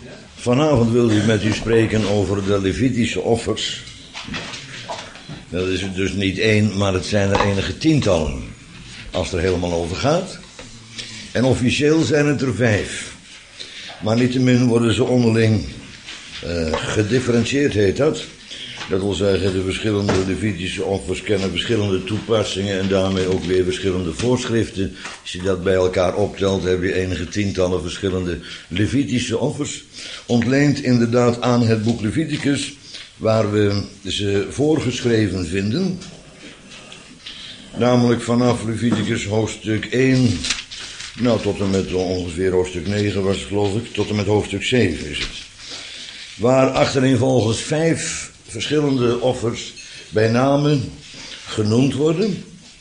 Vanavond wil ik met u spreken over de Levitische offers. Dat is dus niet één, maar het zijn er enige tientallen, als het er helemaal over gaat. En officieel zijn het er 5. Maar niettemin worden ze onderling gedifferentieerd, heet dat. Dat wil zeggen, de verschillende Levitische offers kennen verschillende toepassingen en daarmee ook weer verschillende voorschriften. Als je dat bij elkaar optelt, heb je enige tientallen verschillende Levitische offers. Ontleend inderdaad aan het boek Leviticus, waar we ze voorgeschreven vinden. Namelijk vanaf Leviticus hoofdstuk 1, tot en met ongeveer hoofdstuk 9 was het, geloof ik, tot en met hoofdstuk 7 is het. Waar achtereenvolgens 5 verschillende offers bij name genoemd worden,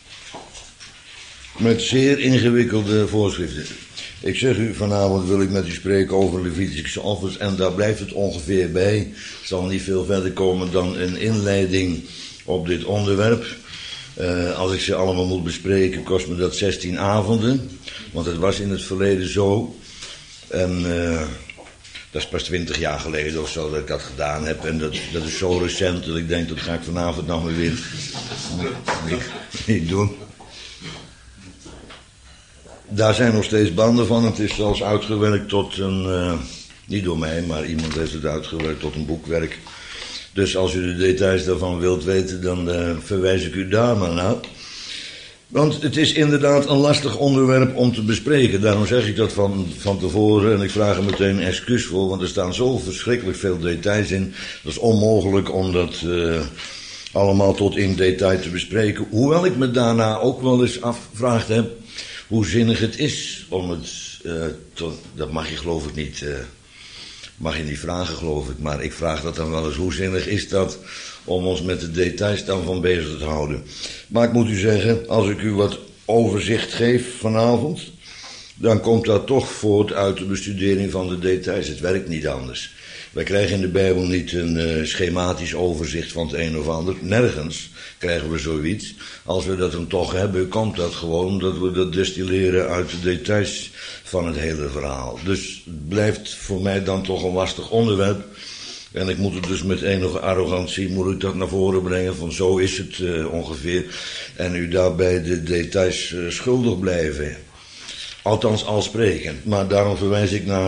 met zeer ingewikkelde voorschriften. Ik zeg u, vanavond wil ik met u spreken over Levitische offers en daar blijft het ongeveer bij. Het zal niet veel verder komen dan een inleiding op dit onderwerp. Als ik ze allemaal moet bespreken, kost me dat 16 avonden, want het was in het verleden zo. En dat is pas 20 jaar geleden of zo dat ik dat gedaan heb. En dat is zo recent dat ik denk, dat ga ik vanavond nog maar weer niet doen. Daar zijn nog steeds banden van. Het is zelfs uitgewerkt tot een, niet door mij, maar iemand heeft het uitgewerkt tot een boekwerk. Dus als u de details daarvan wilt weten, dan verwijs ik u daar maar naar. Want het is inderdaad een lastig onderwerp om te bespreken. Daarom zeg ik dat van tevoren en ik vraag er meteen excuus voor, want er staan zo verschrikkelijk veel details in. Dat is onmogelijk om dat allemaal tot in detail te bespreken. Hoewel ik me daarna ook wel eens afgevraagd heb hoe zinnig het is om het, dat mag je geloof ik niet, mag je niet vragen geloof ik, maar ik vraag dat dan wel eens, hoe zinnig is dat om ons met de details dan van bezig te houden. Maar ik moet u zeggen, als ik u wat overzicht geef vanavond, dan komt dat toch voort uit de bestudering van de details. Het werkt niet anders. Wij krijgen in de Bijbel niet een schematisch overzicht van het een of ander. Nergens krijgen we zoiets. Als we dat dan toch hebben, komt dat gewoon dat we dat destilleren uit de details van het hele verhaal. Dus het blijft voor mij dan toch een lastig onderwerp. En ik moet het dus met enige arrogantie, moet ik dat naar voren brengen, van zo is het ongeveer. En u daarbij de details schuldig blijven. Althans al sprekend. Maar daarom verwijs ik naar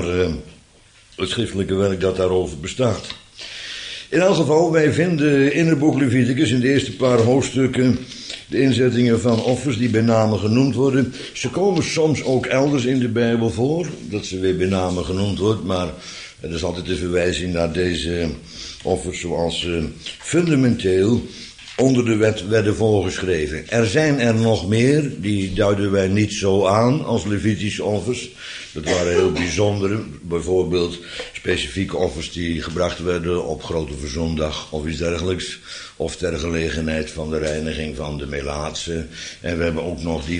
het schriftelijke werk dat daarover bestaat. In elk geval, wij vinden in het boek Leviticus in de eerste paar hoofdstukken de inzettingen van offers die bij name genoemd worden. Ze komen soms ook elders in de Bijbel voor, dat ze weer bij name genoemd wordt, maar er is altijd de verwijzing naar deze offers zoals fundamenteel onder de wet werden voorgeschreven. Er zijn er nog meer, die duiden wij niet zo aan als Levitische offers. Dat waren heel bijzondere, bijvoorbeeld specifieke offers die gebracht werden op Grote Verzondag of iets dergelijks. Of ter gelegenheid van de reiniging van de melaatse. En we hebben ook nog die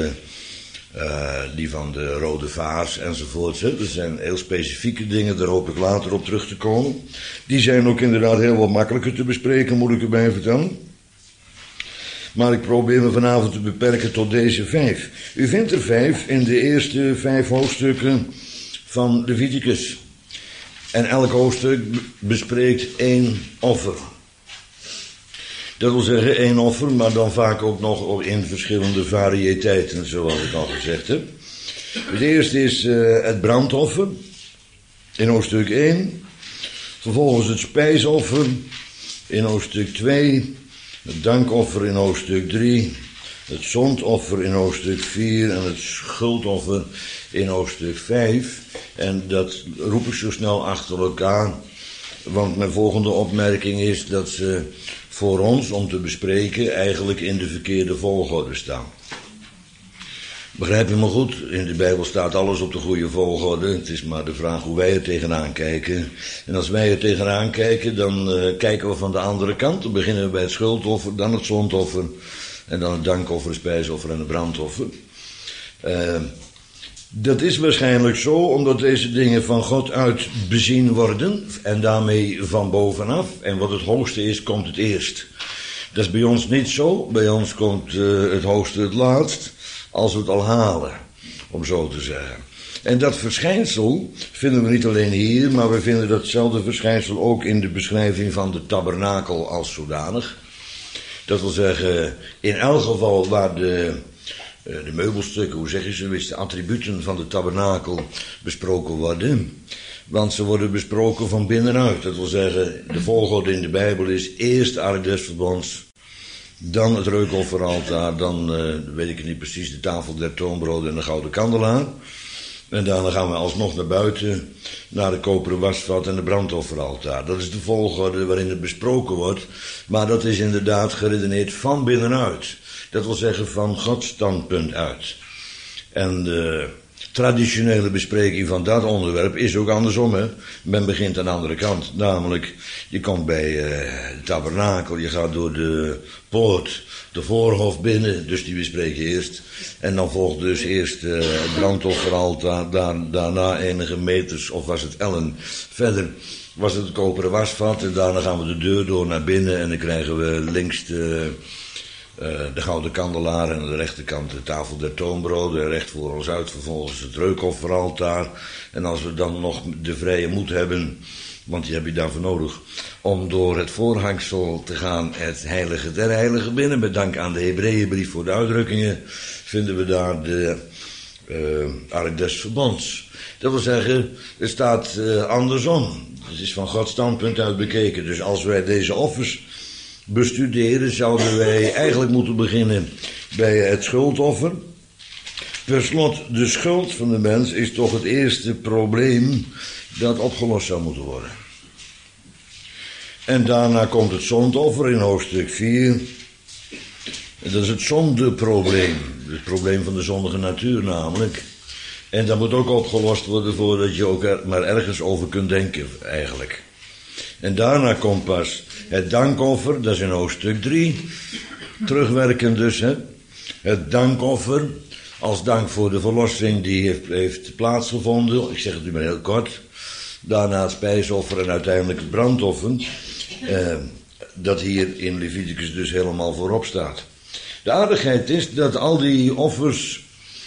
van de rode vaars enzovoort. Dat zijn heel specifieke dingen, daar hoop ik later op terug te komen. Die zijn ook inderdaad heel wat makkelijker te bespreken, moet ik erbij vertellen. Maar ik probeer me vanavond te beperken tot deze 5. U vindt er 5 in de eerste 5 hoofdstukken van Leviticus. En elk hoofdstuk bespreekt 1 offer. Dat wil zeggen 1 offer, maar dan vaak ook nog in verschillende variëteiten, zoals ik al gezegd heb. Het eerste is het brandoffer in hoofdstuk 1. Vervolgens het spijsoffer in hoofdstuk 2. Het dankoffer in hoofdstuk 3. Het zondoffer in hoofdstuk 4. En het schuldoffer in hoofdstuk 5. En dat roep ik zo snel achter elkaar. Want mijn volgende opmerking is dat ze voor ons om te bespreken eigenlijk in de verkeerde volgorde staan. Begrijp je me goed? In de Bijbel staat alles op de goede volgorde. Het is maar de vraag hoe wij er tegenaan kijken. En als wij er tegenaan kijken, dan kijken we van de andere kant. Dan beginnen we bij het schuldoffer, dan het zondoffer. En dan het dankoffer, het spijsoffer en het brandoffer. Dat is waarschijnlijk zo, omdat deze dingen van God uit bezien worden. En daarmee van bovenaf. En wat het hoogste is, komt het eerst. Dat is bij ons niet zo. Bij ons komt het hoogste het laatst. Als we het al halen, om zo te zeggen. En dat verschijnsel vinden we niet alleen hier, maar we vinden datzelfde verschijnsel ook in de beschrijving van de tabernakel als zodanig. Dat wil zeggen, in elk geval waar de meubelstukken, hoe zeg je zoiets, de attributen van de tabernakel besproken worden. Want ze worden besproken van binnenuit. Dat wil zeggen, de volgorde in de Bijbel is eerst de ark des verbonds, dan het reukofferaltaar, dan, weet ik niet precies, de tafel der toonbroden en de gouden kandelaar. En daarna gaan we alsnog naar buiten, naar de koperen wasvat en de brandofferaltaar. Dat is de volgorde waarin het besproken wordt, maar dat is inderdaad geredeneerd van binnenuit. Dat wil zeggen van Gods standpunt uit. En de traditionele bespreking van dat onderwerp is ook andersom. Hè? Men begint aan de andere kant. Namelijk, je komt bij de tabernakel, je gaat door de poort, de voorhof binnen, dus die bespreek je eerst. En dan volgt dus eerst het brandofferaltaar, daarna enige meters, of was het ellen, verder was het koperen wasvat. En daarna gaan we de deur door naar binnen en dan krijgen we links de gouden kandelaar en aan de rechterkant de tafel der toonbroden. En recht voor ons uit vervolgens het reukofferaltaar. En als we dan nog de vrije moed hebben, want die heb je daarvoor nodig, om door het voorhangsel te gaan het heilige der heiligen binnen. Met dank aan de Hebreeënbrief voor de uitdrukkingen vinden we daar de ark des verbonds. Dat wil zeggen, het staat andersom. Het is van Gods standpunt uit bekeken. Dus als wij deze offers bestuderen, zouden wij eigenlijk moeten beginnen bij het schuldoffer. Per slot, de schuld van de mens is toch het eerste probleem dat opgelost zou moeten worden. En daarna komt het zondoffer in hoofdstuk 4. Dat is het zondeprobleem. Het probleem van de zondige natuur namelijk. En dat moet ook opgelost worden voordat je ook maar ergens over kunt denken eigenlijk. En daarna komt pas het dankoffer, dat is in hoofdstuk 3. Terugwerkend dus, hè. Het dankoffer, als dank voor de verlossing die heeft plaatsgevonden. Ik zeg het nu maar heel kort. Daarna het spijsoffer en uiteindelijk het brandoffer. Dat hier in Leviticus dus helemaal voorop staat. De aardigheid is dat al die offers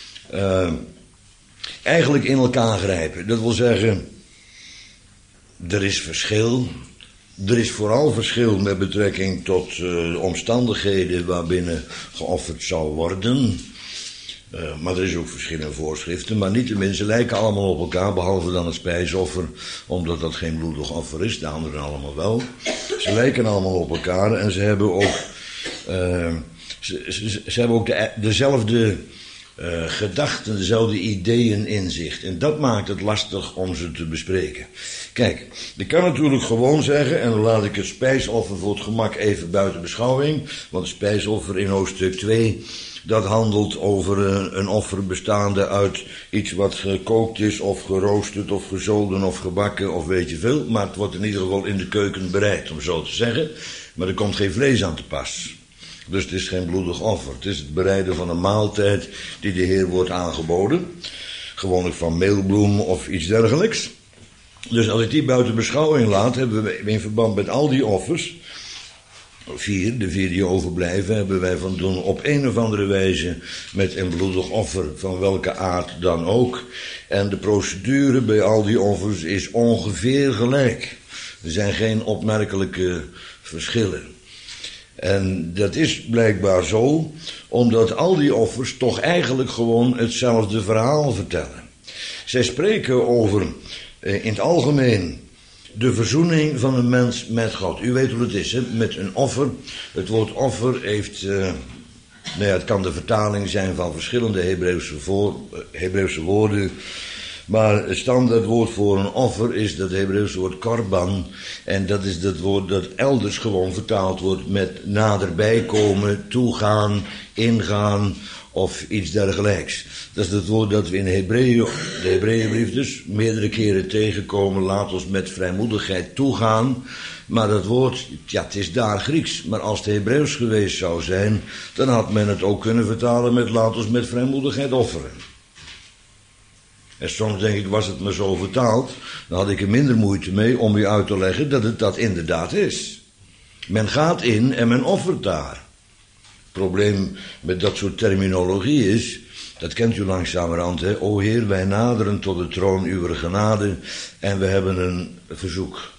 eigenlijk in elkaar grijpen. Dat wil zeggen, er is verschil. Er is vooral verschil met betrekking tot omstandigheden waarbinnen geofferd zou worden. Maar er is ook verschil in voorschriften. Maar niettemin, ze lijken allemaal op elkaar, behalve dan het spijsoffer, omdat dat geen bloedig offer is, de anderen allemaal wel. Ze lijken allemaal op elkaar en ze hebben ook, ze hebben ook dezelfde gedachten, dezelfde ideeën in zich. En dat maakt het lastig om ze te bespreken. Kijk, ik kan natuurlijk gewoon zeggen, en dan laat ik het spijsoffer voor het gemak even buiten beschouwing, want het spijsoffer in hoofdstuk 2, dat handelt over een offer bestaande uit iets wat gekookt is, of geroosterd, of gezolden, of gebakken, of weet je veel. Maar het wordt in ieder geval in de keuken bereid, om zo te zeggen. Maar er komt geen vlees aan te pas. Dus het is geen bloedig offer. Het is het bereiden van een maaltijd die de Heer wordt aangeboden. Gewoonlijk van meelbloem of iets dergelijks. Dus als ik die buiten beschouwing laat, hebben we in verband met al die offers, de vier die overblijven, hebben wij van doen op een of andere wijze met een bloedig offer, van welke aard dan ook. En de procedure bij al die offers is ongeveer gelijk. Er zijn geen opmerkelijke verschillen. En dat is blijkbaar zo, omdat al die offers toch eigenlijk gewoon hetzelfde verhaal vertellen. Zij spreken over, in het algemeen, de verzoening van een mens met God. U weet hoe het is, hè? Met een offer. Het woord offer heeft, het kan de vertaling zijn van verschillende Hebreeuwse woorden. Maar het standaardwoord voor een offer is dat Hebreeuwse woord korban. En dat is dat woord dat elders gewoon vertaald wordt met naderbij komen, toegaan, ingaan of iets dergelijks. Dat is het woord dat we in de Hebreeënbrief dus meerdere keren tegenkomen. Laat ons met vrijmoedigheid toegaan. Maar dat woord, het is daar Grieks. Maar als het Hebreeuws geweest zou zijn, dan had men het ook kunnen vertalen met laat ons met vrijmoedigheid offeren. En soms denk ik, was het me zo vertaald, dan had ik er minder moeite mee om u uit te leggen dat het dat inderdaad is. Men gaat in en men offert daar. Het probleem met dat soort terminologie is Dat kent u langzamerhand, hè. O Heer, wij naderen tot de troon uw genade en we hebben een verzoek.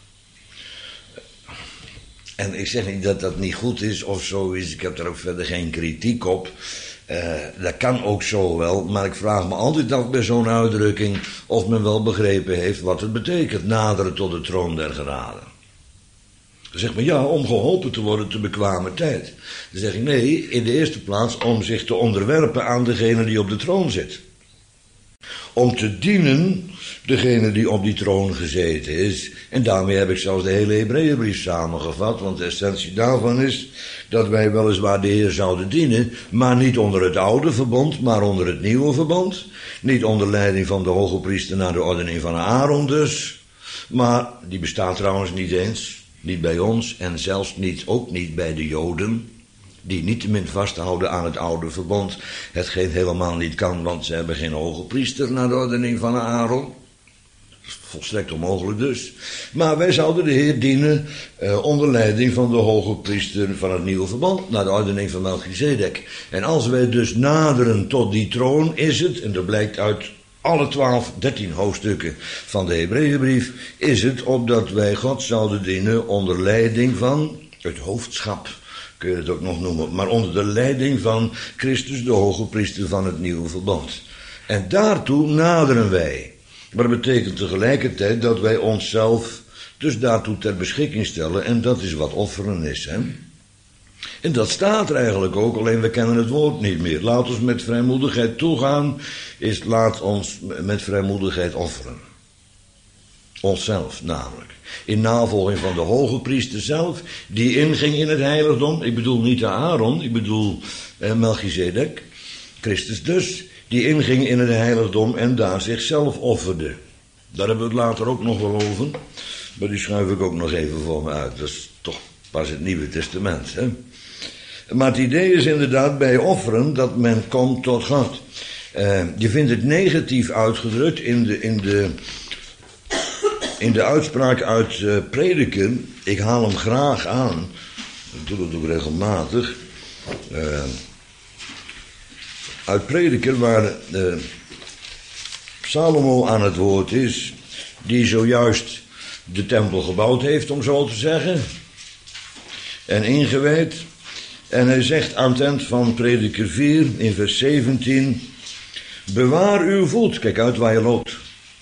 En ik zeg niet dat dat niet goed is of zo is, ik heb daar ook verder geen kritiek op. Dat kan ook zo wel, maar ik vraag me altijd af bij zo'n uitdrukking of men wel begrepen heeft wat het betekent, naderen tot de troon der genade. Dan zegt men ja, om geholpen te worden te bekwame tijd. Dan zeg ik nee, in de eerste plaats om zich te onderwerpen aan degene die op de troon zit. Om te dienen degene die op die troon gezeten is. En daarmee heb ik zelfs de hele Hebreeënbrief samengevat, want de essentie daarvan is dat wij weliswaar de Heer zouden dienen, maar niet onder het oude verbond, maar onder het nieuwe verbond. Niet onder leiding van de hoge priester naar de ordening van Aaron dus, maar die bestaat trouwens niet eens. Niet bij ons en zelfs niet, ook niet bij de Joden, die niettemin vasthouden aan het oude verbond, hetgeen helemaal niet kan, want ze hebben geen hoge priester naar de ordening van Aaron. Volstrekt onmogelijk dus. Maar wij zouden de Heer dienen onder leiding van de hoge priester van het nieuwe verbond, naar de ordening van Melchizedek. En als wij dus naderen tot die troon is het, en dat blijkt uit alle 13 hoofdstukken van de Hebreeënbrief, is het opdat wij God zouden dienen onder leiding van het hoofdschap, kun je het ook nog noemen, maar onder de leiding van Christus, de hoge priester van het nieuwe verbond. En daartoe naderen wij. Maar dat betekent tegelijkertijd dat wij onszelf dus daartoe ter beschikking stellen, en dat is wat offeren is, hè. En dat staat er eigenlijk ook, alleen we kennen het woord niet meer. Laat ons met vrijmoedigheid toegaan, is laat ons met vrijmoedigheid offeren. Onszelf namelijk. In navolging van de hoge priester zelf, die inging in het heiligdom. Ik bedoel niet de Aaron, ik bedoel Melchizedek, Christus dus, die inging in het heiligdom en daar zichzelf offerde. Daar hebben we het later ook nog wel over, maar die schuif ik ook nog even voor me uit. Dat is toch pas het Nieuwe Testament, hè. Maar het idee is inderdaad bij offeren dat men komt tot God. Je vindt het negatief uitgedrukt in de uitspraak uit Prediker. Ik haal hem graag aan. Ik doe dat ook regelmatig. Uit Prediker waar Salomo aan het woord is, die zojuist de tempel gebouwd heeft, om zo te zeggen, en ingewijd. En hij zegt aan het eind van Prediker 4 in vers 17, bewaar uw voet, kijk uit waar je loopt.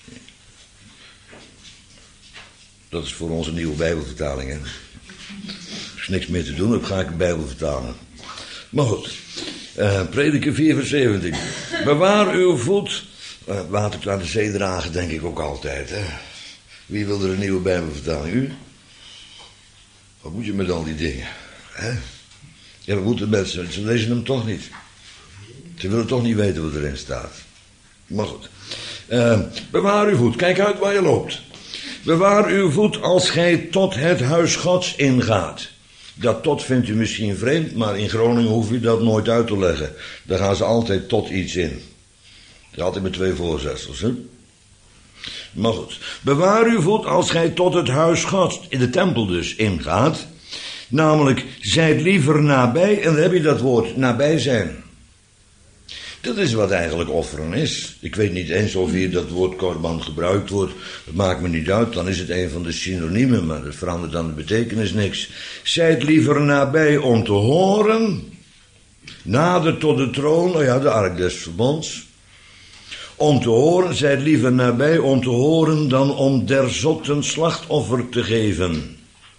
Dat is voor onze nieuwe Bijbelvertaling, hè. Er is niks meer te doen, dan ga ik de Bijbel vertalen. Maar goed, Prediker 4 vers 17, bewaar uw voet, water naar de zee dragen denk ik ook altijd, hè. Wie wil er een nieuwe Bijbelvertaling? U? Wat moet je met al die dingen, hè? Ja, we moeten mensen, ze lezen hem toch niet. Ze willen toch niet weten wat erin staat. Maar goed. Bewaar uw voet, kijk uit waar je loopt. Bewaar uw voet als gij tot het huis Gods ingaat. Dat tot vindt u misschien vreemd, maar in Groningen hoef je dat nooit uit te leggen. Daar gaan ze altijd tot iets in. Dat is altijd met 2 voorzetsels, hè. Maar goed. Bewaar uw voet als gij tot het huis Gods, in de tempel dus, ingaat. Namelijk, zijt liever nabij, en dan heb je dat woord, nabij zijn. Dat is wat eigenlijk offeren is. Ik weet niet eens of hier dat woord korban gebruikt wordt. Dat maakt me niet uit, dan is het een van de synoniemen, maar dat verandert dan de betekenis niks. Zijt liever nabij om te horen, nader tot de troon, nou ja, de ark des verbonds. Om te horen, zijt liever nabij om te horen dan om der zotten slachtoffer te geven.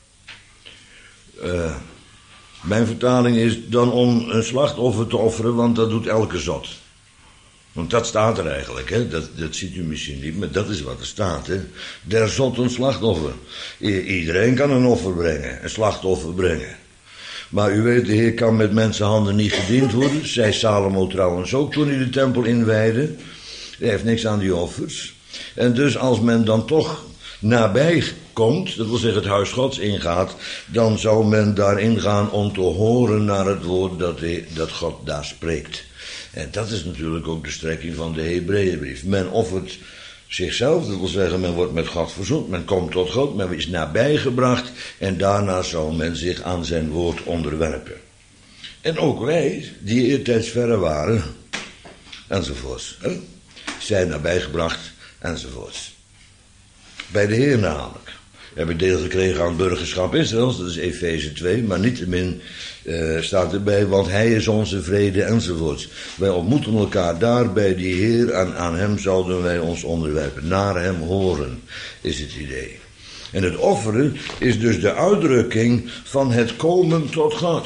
Mijn vertaling is dan om een slachtoffer te offeren, want dat doet elke zot. Want dat staat er eigenlijk, hè? Dat ziet u misschien niet, maar dat is wat er staat, hè? Der zotten slachtoffer. Iedereen kan een offer brengen, een slachtoffer brengen. Maar u weet, de Heer kan met mensenhanden niet gediend worden. Zei Salomo trouwens ook toen hij de tempel inwijdde. Hij heeft niks aan die offers. En dus als men dan toch nabij komt, dat wil zeggen het huis Gods ingaat, dan zou men daarin gaan om te horen naar het woord dat God daar spreekt. En dat is natuurlijk ook de strekking van de Hebreeënbrief. Men offert zichzelf, dat wil zeggen men wordt met God verzoend, men komt tot God, men is nabijgebracht en daarna zou men zich aan zijn woord onderwerpen. En ook wij, die eertijds verre waren, enzovoorts. Zijn nabijgebracht, enzovoorts. Bij de Heer namelijk. We hebben deel gekregen aan het burgerschap Israëls, dat is Efeze 2, maar niettemin staat erbij, want hij is onze vrede, enzovoorts. Wij ontmoeten elkaar daar bij die Heer en aan hem zouden wij ons onderwerpen. Naar hem horen, is het idee. En het offeren is dus de uitdrukking van het komen tot God.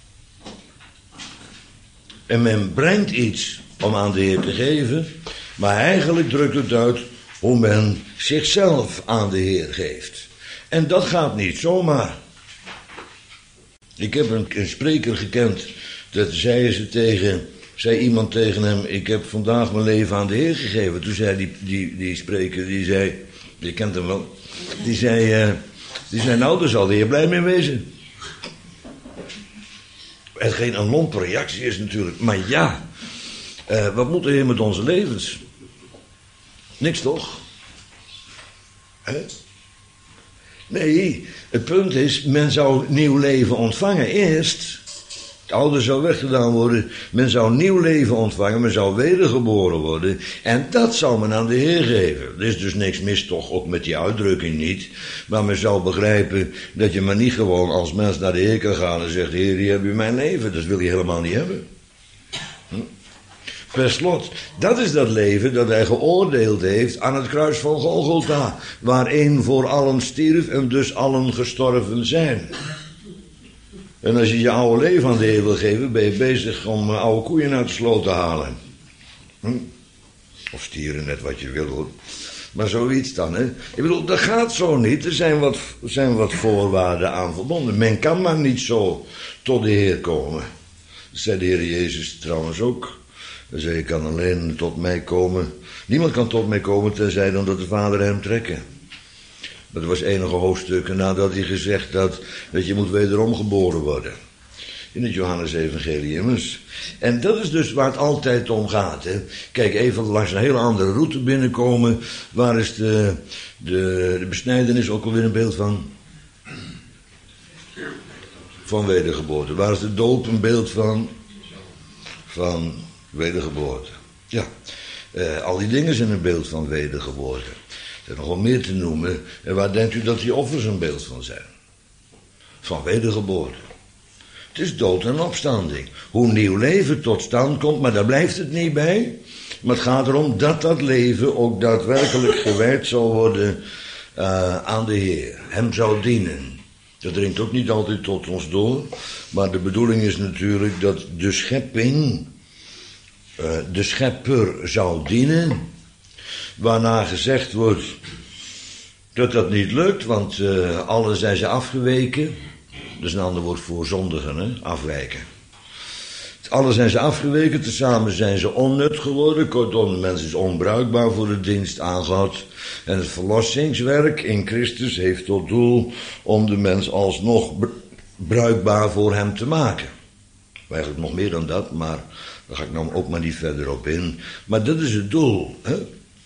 En men brengt iets om aan de Heer te geven, maar eigenlijk drukt het uit hoe men zichzelf aan de Heer geeft. En dat gaat niet zomaar. Ik heb een spreker gekend, dat zei iemand tegen hem, ik heb vandaag mijn leven aan de Heer gegeven. Toen zei die spreker, die zei, je kent hem wel, die zei nou, daar zal de Heer blij mee wezen. Hetgeen een lompe reactie is natuurlijk, maar ja, wat moet de Heer met onze levens? Niks toch? Nee, het punt is, men zou nieuw leven ontvangen. Eerst, het oude zou weggedaan worden, men zou nieuw leven ontvangen, men zou wedergeboren worden. En dat zou men aan de Heer geven. Er is dus niks mis toch, ook met die uitdrukking niet. Maar men zou begrijpen dat je maar niet gewoon als mens naar de Heer kan gaan en zegt, Heer, hier heb je mijn leven. Dat wil je helemaal niet hebben. Per slot, dat is dat leven dat hij geoordeeld heeft aan het kruis van Golgotha, waar één voor allen stierf en dus allen gestorven zijn. En als je je oude leven aan de Heer wil geven, ben je bezig om oude koeien uit de sloot te halen. Of stieren, net wat je wil hoor. Maar zoiets dan, hè. Ik bedoel, dat gaat zo niet. Er zijn wat voorwaarden aan verbonden. Men kan maar niet zo tot de Heer komen. Dat zei de Heer Jezus trouwens ook. Hij zei, je kan alleen tot mij komen. Niemand kan tot mij komen tenzij dan dat de Vader hem trekken. Dat was enige hoofdstukken nadat hij gezegd had dat je moet wederom geboren worden. In het Johannes-evangelie immers. En dat is dus waar het altijd om gaat. Hè. Kijk, even langs een hele andere route binnenkomen. Waar is de besnijdenis ook alweer een beeld van? Van wedergeboorte. Waar is de doop een beeld van? Van wedergeboorte. Ja, al die dingen zijn een beeld van wedergeboorte. Er zijn nog wel meer te noemen. En waar denkt u dat die offers een beeld van zijn? Van wedergeboorte. Het is dood en opstanding. Hoe nieuw leven tot stand komt, maar daar blijft het niet bij. Maar het gaat erom dat dat leven ook daadwerkelijk gewijd zal worden aan de Heer. Hem zou dienen. Dat dringt ook niet altijd tot ons door. Maar de bedoeling is natuurlijk dat de schepping, de schepper zou dienen. Waarna gezegd wordt dat dat niet lukt, want allen zijn ze afgeweken. Dat is een ander woord voor zondigen, hè? Afwijken. Allen zijn ze afgeweken, tezamen zijn ze onnut geworden. Kortom, de mens is onbruikbaar voor de dienst aan God. En het verlossingswerk in Christus heeft tot doel om de mens alsnog bruikbaar voor hem te maken. Eigenlijk nog meer dan dat, maar daar ga ik nou ook maar niet verder op in. Maar dat is het doel, hè?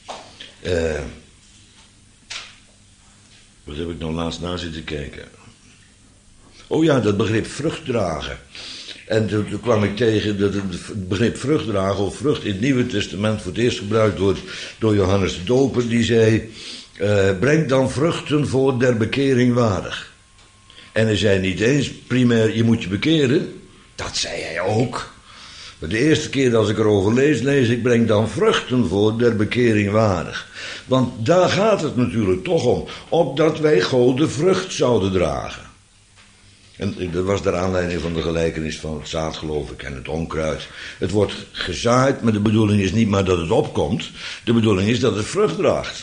Wat heb ik nou laatst na zitten kijken? Oh ja, dat begrip vrucht dragen. En toen kwam ik tegen dat het begrip vrucht dragen of vrucht in het Nieuwe Testament voor het eerst gebruikt wordt door Johannes de Doper. Die zei, breng dan vruchten voor der bekering waardig. En hij zei niet eens primair, je moet je bekeren. Dat zei hij ook. Maar de eerste keer als ik erover lees ik, breng dan vruchten voor der bekering waardig. Want daar gaat het natuurlijk toch om. Opdat wij God de vrucht zouden dragen. En dat was de aanleiding van de gelijkenis van het zaad, geloof ik, en het onkruid. Het wordt gezaaid, maar de bedoeling is niet maar dat het opkomt. De bedoeling is dat het vrucht draagt.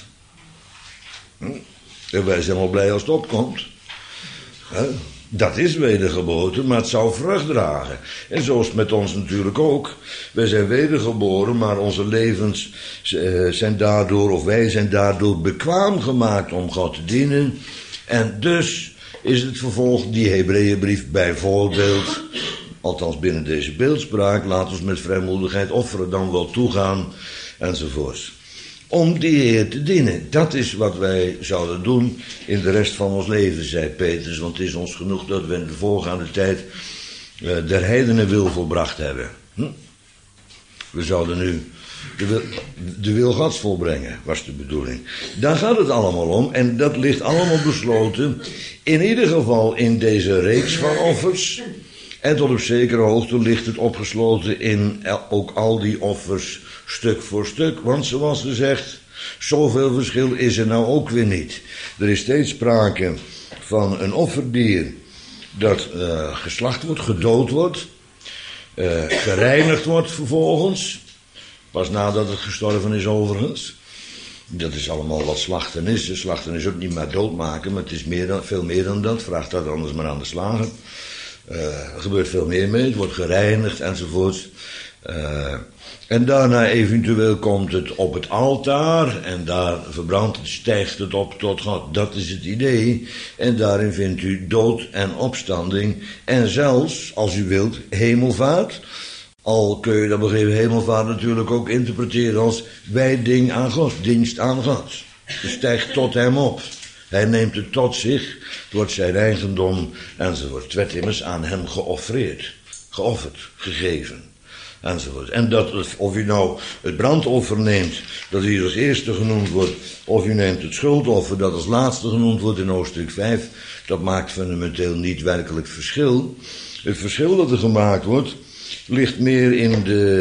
En wij zijn wel blij als het opkomt. Dat is wedergeboorte, maar het zou vrucht dragen. En zo is het met ons natuurlijk ook. Wij zijn wedergeboren, maar onze levens zijn daardoor, of wij zijn daardoor bekwaam gemaakt om God te dienen. En dus is het vervolg die Hebreeënbrief bijvoorbeeld, althans binnen deze beeldspraak, laat ons met vrijmoedigheid offeren, dan wel toegaan, enzovoorts. Om die Heer te dienen. Dat is wat wij zouden doen in de rest van ons leven, zei Petrus, want het is ons genoeg dat we in de voorgaande tijd der heidenen wil volbracht hebben. We zouden nu de wil Gods volbrengen, was de bedoeling. Daar gaat het allemaal om en dat ligt allemaal besloten, in ieder geval in deze reeks van offers. En tot op zekere hoogte ligt het opgesloten in ook al die offers stuk voor stuk. Want zoals gezegd, zoveel verschil is er nou ook weer niet. Er is steeds sprake van een offerdier dat geslacht wordt, gedood wordt, gereinigd wordt vervolgens. Pas nadat het gestorven is overigens. Dat is allemaal wat slachten is. De slachten is ook niet maar doodmaken, maar het is veel meer dan dat. Vraag dat anders maar aan de slager. Er gebeurt veel meer mee. Het wordt gereinigd enzovoort. En daarna eventueel komt het op het altaar. En daar verbrandt het, stijgt het op tot God. Dat is het idee. En daarin vindt u dood en opstanding. En zelfs, als u wilt, hemelvaart. Al kun je dat begrip hemelvaart natuurlijk ook interpreteren als wijding aan God, dienst aan God. Je stijgt tot hem op. Hij neemt het tot zich, het wordt zijn eigendom enzovoort. Het werd immers aan hem geofferd, gegeven enzovoort. En dat, of u nou het brandoffer neemt, dat hier als eerste genoemd wordt, of u neemt het schuldoffer, dat als laatste genoemd wordt in hoofdstuk 5, dat maakt fundamenteel niet werkelijk verschil. Het verschil dat er gemaakt wordt, ligt meer in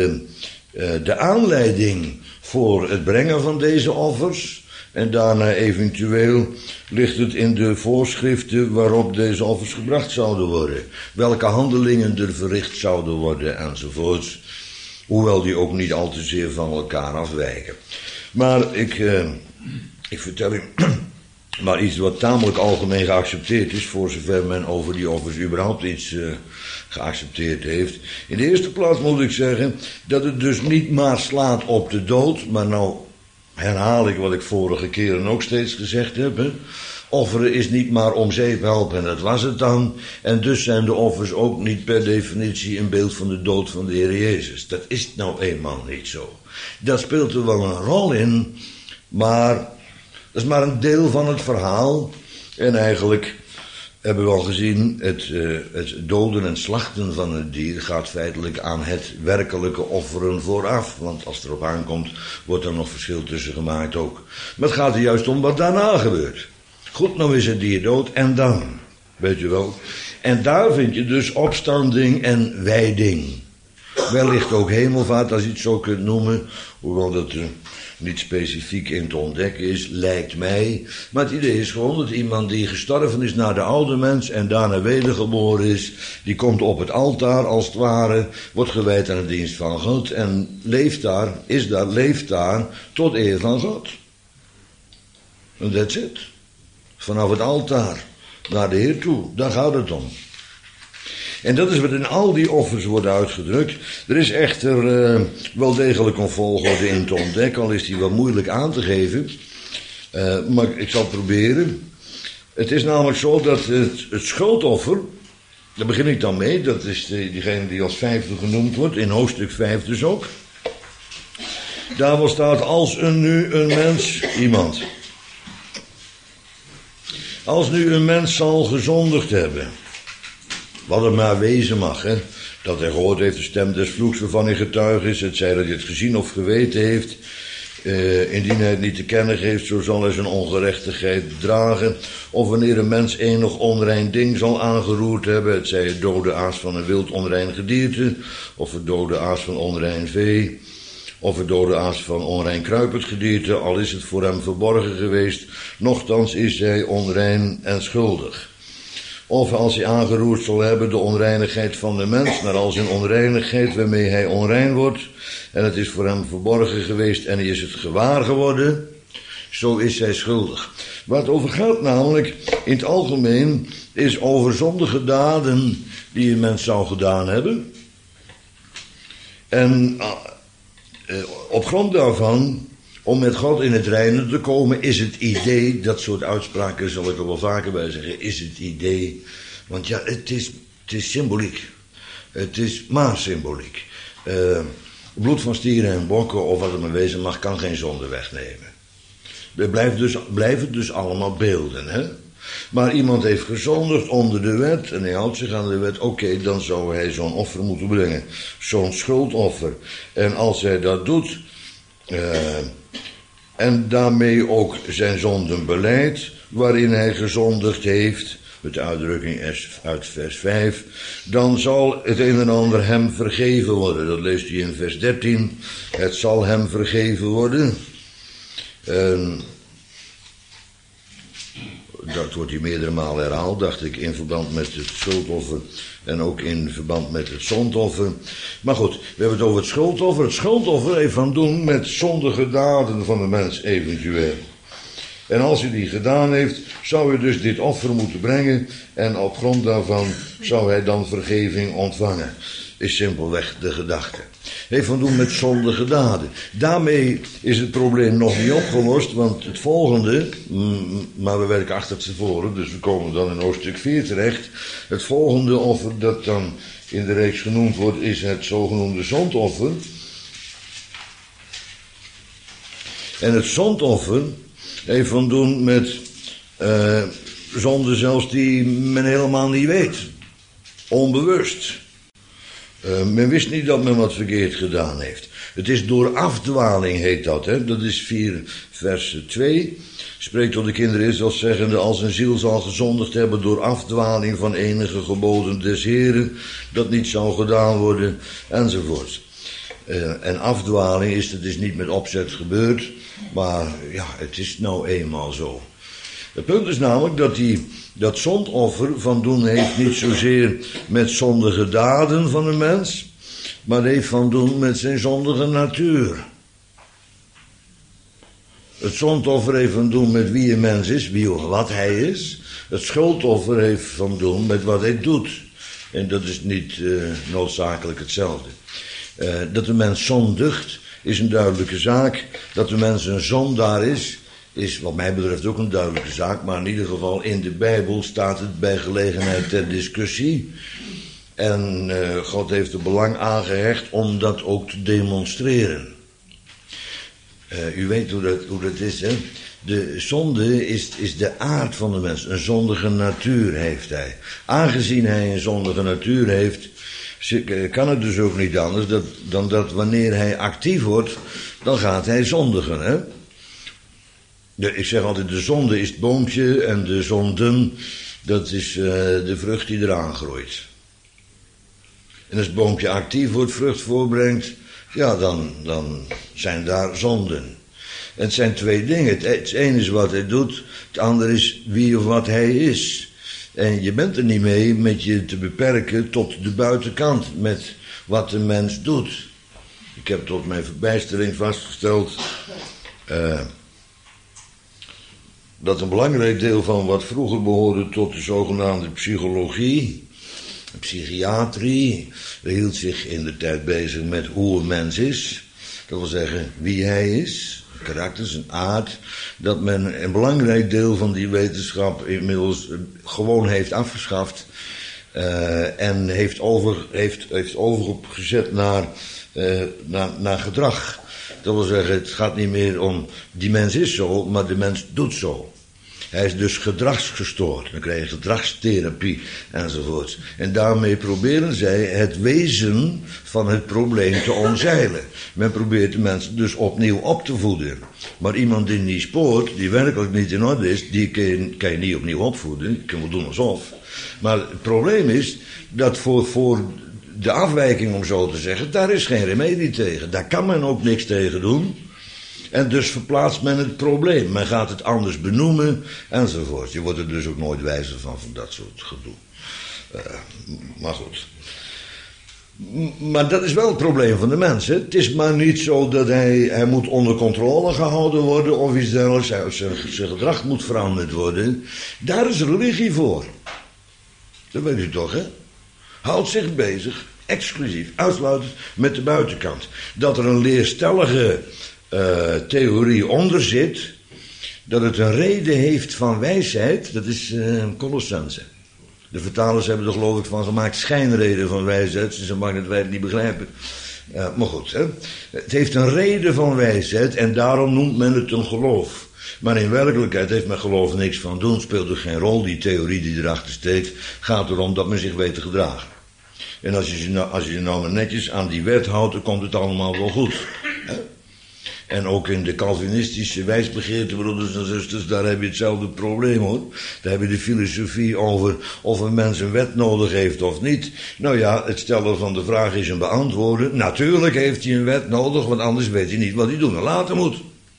de aanleiding voor het brengen van deze offers. En daarna eventueel ligt het in de voorschriften waarop deze offers gebracht zouden worden. Welke handelingen er verricht zouden worden enzovoorts. Hoewel die ook niet al te zeer van elkaar afwijken. Maar ik vertel u maar iets wat tamelijk algemeen geaccepteerd is, voor zover men over die offers überhaupt iets geaccepteerd heeft. In de eerste plaats moet ik zeggen dat het dus niet maar slaat op de dood, maar nou herhaal ik wat ik vorige keren ook steeds gezegd heb. Hè. Offeren is niet maar om zeep helpen en dat was het dan. En dus zijn de offers ook niet per definitie een beeld van de dood van de Heer Jezus. Dat is nou eenmaal niet zo. Dat speelt er wel een rol in, maar dat is maar een deel van het verhaal. En eigenlijk hebben we al gezien, het doden en slachten van het dier gaat feitelijk aan het werkelijke offeren vooraf. Want als het erop aankomt, wordt er nog verschil tussen gemaakt ook. Maar het gaat er juist om wat daarna gebeurt. Goed, nou is het dier dood en dan, weet je wel. En daar vind je dus opstanding en wijding. Wellicht ook hemelvaart, als je het zo kunt noemen. Hoewel dat er niet specifiek in te ontdekken is, lijkt mij. Maar het idee is gewoon dat iemand die gestorven is naar de oude mens en daarna wedergeboren is, die komt op het altaar als het ware, wordt gewijd aan de dienst van God en leeft daar tot eer van God. En that's it. Vanaf het altaar naar de Heer toe, daar gaat het om. En dat is wat in al die offers wordt uitgedrukt. Er is echter wel degelijk een volgorde in te ontdekken, al is die wat moeilijk aan te geven. Maar ik zal proberen. Het is namelijk zo dat het schuldoffer, daar begin ik dan mee, dat is diegene die als vijfde genoemd wordt, in hoofdstuk 5 dus ook. Daar staat, als nu een mens, iemand. Als nu een mens zal gezondigd hebben, wat het maar wezen mag, hè. Dat hij gehoord heeft de stem des vloeks waarvan hij getuige is, het zij dat hij het gezien of geweten heeft. Indien hij het niet te kennen geeft, zo zal hij zijn ongerechtigheid dragen. Of wanneer een mens enig onrein ding zal aangeroerd hebben, het zij het dode aas van een wild onrein gedierte, of het dode aas van onrein vee, of het dode aas van onrein kruipend gedierte, al is het voor hem verborgen geweest, nochtans is hij onrein en schuldig. Of als hij aangeroerd zal hebben de onreinigheid van de mens, naar al zijn onreinigheid waarmee hij onrein wordt, en het is voor hem verborgen geweest en hij is het gewaar geworden, zo is hij schuldig. Waar het over gaat namelijk, in het algemeen, is over zondige daden die een mens zou gedaan hebben. En op grond daarvan, om met God in het reine te komen, is het idee, dat soort uitspraken zal ik er wel vaker bij zeggen, is het idee, want ja, het is symboliek. Het is maar symboliek. Bloed van stieren en bokken, of wat het maar wezen mag, kan geen zonde wegnemen. Er blijven dus allemaal beelden, hè. Maar iemand heeft gezondigd onder de wet en hij houdt zich aan de wet. Oké, dan zou hij zo'n offer moeten brengen. Zo'n schuldoffer. En als hij dat doet, En daarmee ook zijn zondenbeleid, waarin hij gezondigd heeft, met de uitdrukking uit vers 5, dan zal het een en ander hem vergeven worden. Dat leest u in vers 13. Het zal hem vergeven worden. Dat wordt hier meerdere malen herhaald, dacht ik, in verband met het schuldoffer en ook in verband met het zondoffer. Maar goed, we hebben het over het schuldoffer. Het schuldoffer heeft van doen met zondige daden van de mens eventueel. En als hij die gedaan heeft, zou hij dus dit offer moeten brengen en op grond daarvan zou hij dan vergeving ontvangen. Is simpelweg de gedachte. Heeft van doen met zondige daden. Daarmee is het probleem nog niet opgelost, want het volgende, maar we werken achter tevoren, dus we komen dan in hoofdstuk 4 terecht. Het volgende offer dat dan in de reeks genoemd wordt, is het zogenoemde zondoffer. En het zondoffer heeft van doen met zonden zelfs die men helemaal niet weet. Onbewust. Men wist niet dat men wat verkeerd gedaan heeft. Het is door afdwaling heet dat. Hè? Dat is 4 vers 2. Spreekt tot de kinderen Israëls zeggende, als een ziel zal gezondigd hebben door afdwaling van enige geboden des Heren, dat niet zou gedaan worden, enzovoort. En afdwaling het is niet met opzet gebeurd, maar ja, het is nou eenmaal zo. Het punt is namelijk dat zondoffer van doen heeft niet zozeer met zondige daden van een mens, maar heeft van doen met zijn zondige natuur. Het zondoffer heeft van doen met wie een mens is, wie of wat hij is. Het schuldoffer heeft van doen met wat hij doet. En dat is niet noodzakelijk hetzelfde. Dat de mens zondigt is een duidelijke zaak. Dat de mens een zondaar is wat mij betreft ook een duidelijke zaak. Maar in ieder geval in de Bijbel staat het bij gelegenheid ter discussie. En God heeft er belang aan gehecht om dat ook te demonstreren. U weet hoe dat is, hè? De zonde is de aard van de mens. Een zondige natuur heeft hij. Aangezien hij een zondige natuur heeft, kan het dus ook niet anders dan dat wanneer hij actief wordt, dan gaat hij zondigen, hè? Ik zeg altijd, de zonde is het boompje en de zonden, dat is de vrucht die eraan groeit. En als het boompje actief wordt, vrucht voorbrengt, ja, dan zijn daar zonden. En het zijn twee dingen. Het ene is wat hij doet, het andere is wie of wat hij is. En je bent er niet mee met je te beperken tot de buitenkant, met wat de mens doet. Ik heb tot mijn verbijstering vastgesteld dat een belangrijk deel van wat vroeger behoorde tot de zogenaamde psychologie, psychiatrie, hield zich in de tijd bezig met hoe een mens is. Dat wil zeggen wie hij is, karakter, zijn aard. Dat men een belangrijk deel van die wetenschap inmiddels gewoon heeft afgeschaft. En heeft overgezet naar gedrag. Dat wil zeggen, het gaat niet meer om die mens is zo, maar de mens doet zo. Hij is dus gedragsgestoord. Dan krijg je gedragstherapie enzovoort. En daarmee proberen zij het wezen van het probleem te omzeilen. Men probeert de mensen dus opnieuw op te voeden. Maar iemand die niet spoort, die werkelijk niet in orde is, die kan je niet opnieuw opvoeden. Je kan wel doen alsof. Maar het probleem is dat voor de afwijking, om zo te zeggen, daar is geen remedie tegen. Daar kan men ook niks tegen doen. En dus verplaatst men het probleem. Men gaat het anders benoemen, enzovoort. Je wordt er dus ook nooit wijzer van dat soort gedoe. Maar goed. Maar dat is wel het probleem van de mens. Hè? Het is maar niet zo dat hij moet onder controle gehouden worden of iets dergelijks. Zijn gedrag moet veranderd worden. Daar is religie voor. Dat weet u toch, hè? Houdt zich bezig, exclusief, uitsluitend met de buitenkant. Dat er een leerstellige theorie onder zit, dat het een reden heeft van wijsheid, dat is Colossense. De vertalers hebben er geloof ik van gemaakt schijnreden van wijsheid, ze mag het wij het niet begrijpen. Maar goed, hè? Het heeft een reden van wijsheid en daarom noemt men het een geloof. Maar in werkelijkheid heeft men geloof niks van doen, speelt er geen rol, die theorie die erachter steekt, gaat erom dat men zich weet te gedragen. En als je je nou maar netjes aan die wet houdt, dan komt het allemaal wel goed. Hè? En ook in de Calvinistische wijsbegeerte, broeders en zusters, daar heb je hetzelfde probleem hoor. Daar heb je de filosofie over of een mens een wet nodig heeft of niet. Nou ja, het stellen van de vraag is een beantwoorden. Natuurlijk heeft hij een wet nodig, want anders weet hij niet wat hij doen en laten moet.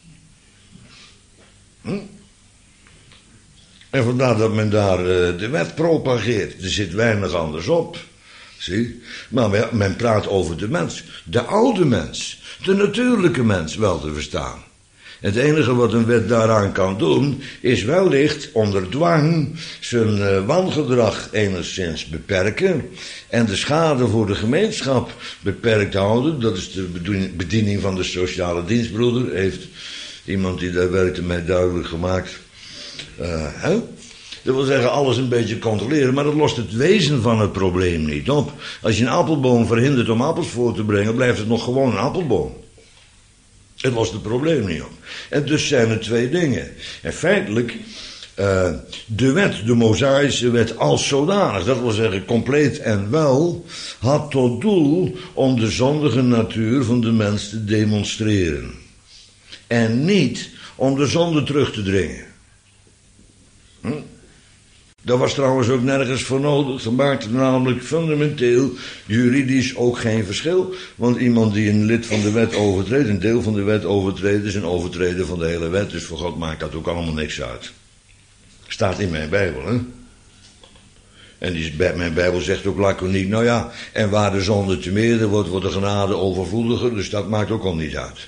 En vandaar dat men daar de wet propageert. Er zit weinig anders op. Zie? Maar men praat over de mens. De oude mens. De natuurlijke mens wel te verstaan. Het enige wat een wet daaraan kan doen, is wellicht onder dwang zijn wangedrag enigszins beperken en de schade voor de gemeenschap beperkt houden. Dat is de bediening van de sociale dienstbroeder, heeft iemand die daar werkte mij duidelijk gemaakt. Dat wil zeggen alles een beetje controleren, maar dat lost het wezen van het probleem niet op. Als je een appelboom verhindert om appels voor te brengen, blijft het nog gewoon een appelboom. Het lost het probleem niet op. En dus zijn er twee dingen. En feitelijk, de wet, de Mosaïsche wet als zodanig, dat wil zeggen compleet en wel, had tot doel om de zondige natuur van de mens te demonstreren. En niet om de zonde terug te dringen. Daar was trouwens ook nergens voor nodig. Dat maakte namelijk fundamenteel, juridisch ook geen verschil. Want iemand die een lid van de wet overtreedt, een deel van de wet overtreedt, is een overtreder van de hele wet. Dus voor God maakt dat ook allemaal niks uit. Staat in mijn Bijbel, hè. En mijn Bijbel zegt ook laconiek, nou ja, en waar de zonde te meerder wordt, wordt de genade overvloediger. Dus dat maakt ook al niet uit.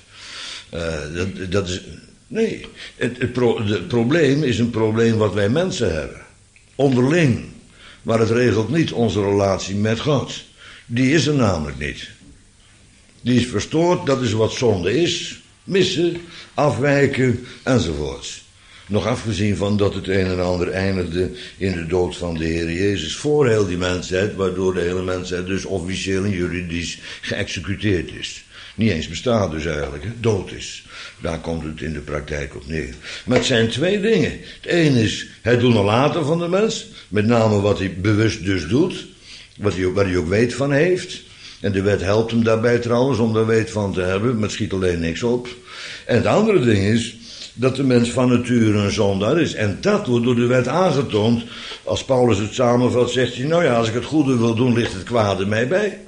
Dat is... Nee, het probleem is een probleem wat wij mensen hebben. Onderling. Maar het regelt niet onze relatie met God. Die is er namelijk niet. Die is verstoord, dat is wat zonde is. Missen, afwijken, enzovoorts. Nog afgezien van dat het een en ander eindigde in de dood van de Heer Jezus voor heel die mensheid, waardoor de hele mensheid dus officieel en juridisch geëxecuteerd is. Niet eens bestaat dus eigenlijk, hè? Dood is. Daar komt het in de praktijk op neer. Maar het zijn twee dingen. Het een is het doen en laten van de mens. Met name wat hij bewust dus doet. Waar hij ook weet van heeft. En de wet helpt hem daarbij trouwens om daar weet van te hebben. Maar het schiet alleen niks op. En het andere ding is dat de mens van nature een zondaar is. En dat wordt door de wet aangetoond. Als Paulus het samenvat zegt hij, nou ja, als ik het goede wil doen ligt het kwade mij bij.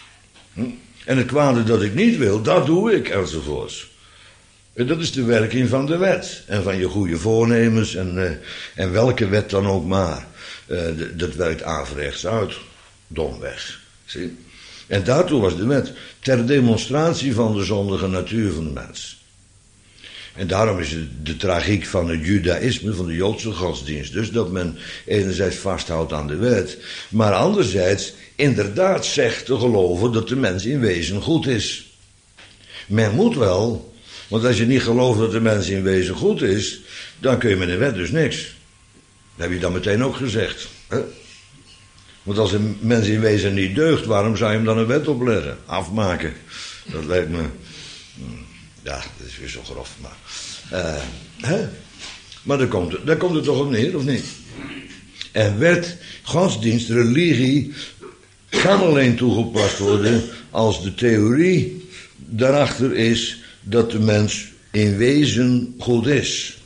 En het kwade dat ik niet wil, dat doe ik, enzovoorts. En dat is de werking van de wet. En van je goede voornemens en welke wet dan ook maar. Dat werkt averechts uit. Domweg. Zie? En daartoe was de wet. Ter demonstratie van de zondige natuur van de mens. En daarom is het de tragiek van het judaïsme, van de Joodse godsdienst. Dus dat men enerzijds vasthoudt aan de wet. Maar anderzijds inderdaad zegt te geloven dat de mens in wezen goed is. Men moet wel... Want als je niet gelooft dat de mens in wezen goed is, dan kun je met de wet dus niks. Dat heb je dan meteen ook gezegd. Hè? Want als een mens in wezen niet deugt, waarom zou je hem dan een wet opleggen? Afmaken. Dat lijkt me... Ja, dat is weer zo grof. Maar daar komt het toch op neer, of niet? En wet, godsdienst, religie kan alleen toegepast worden als de theorie daarachter is dat de mens in wezen goed is.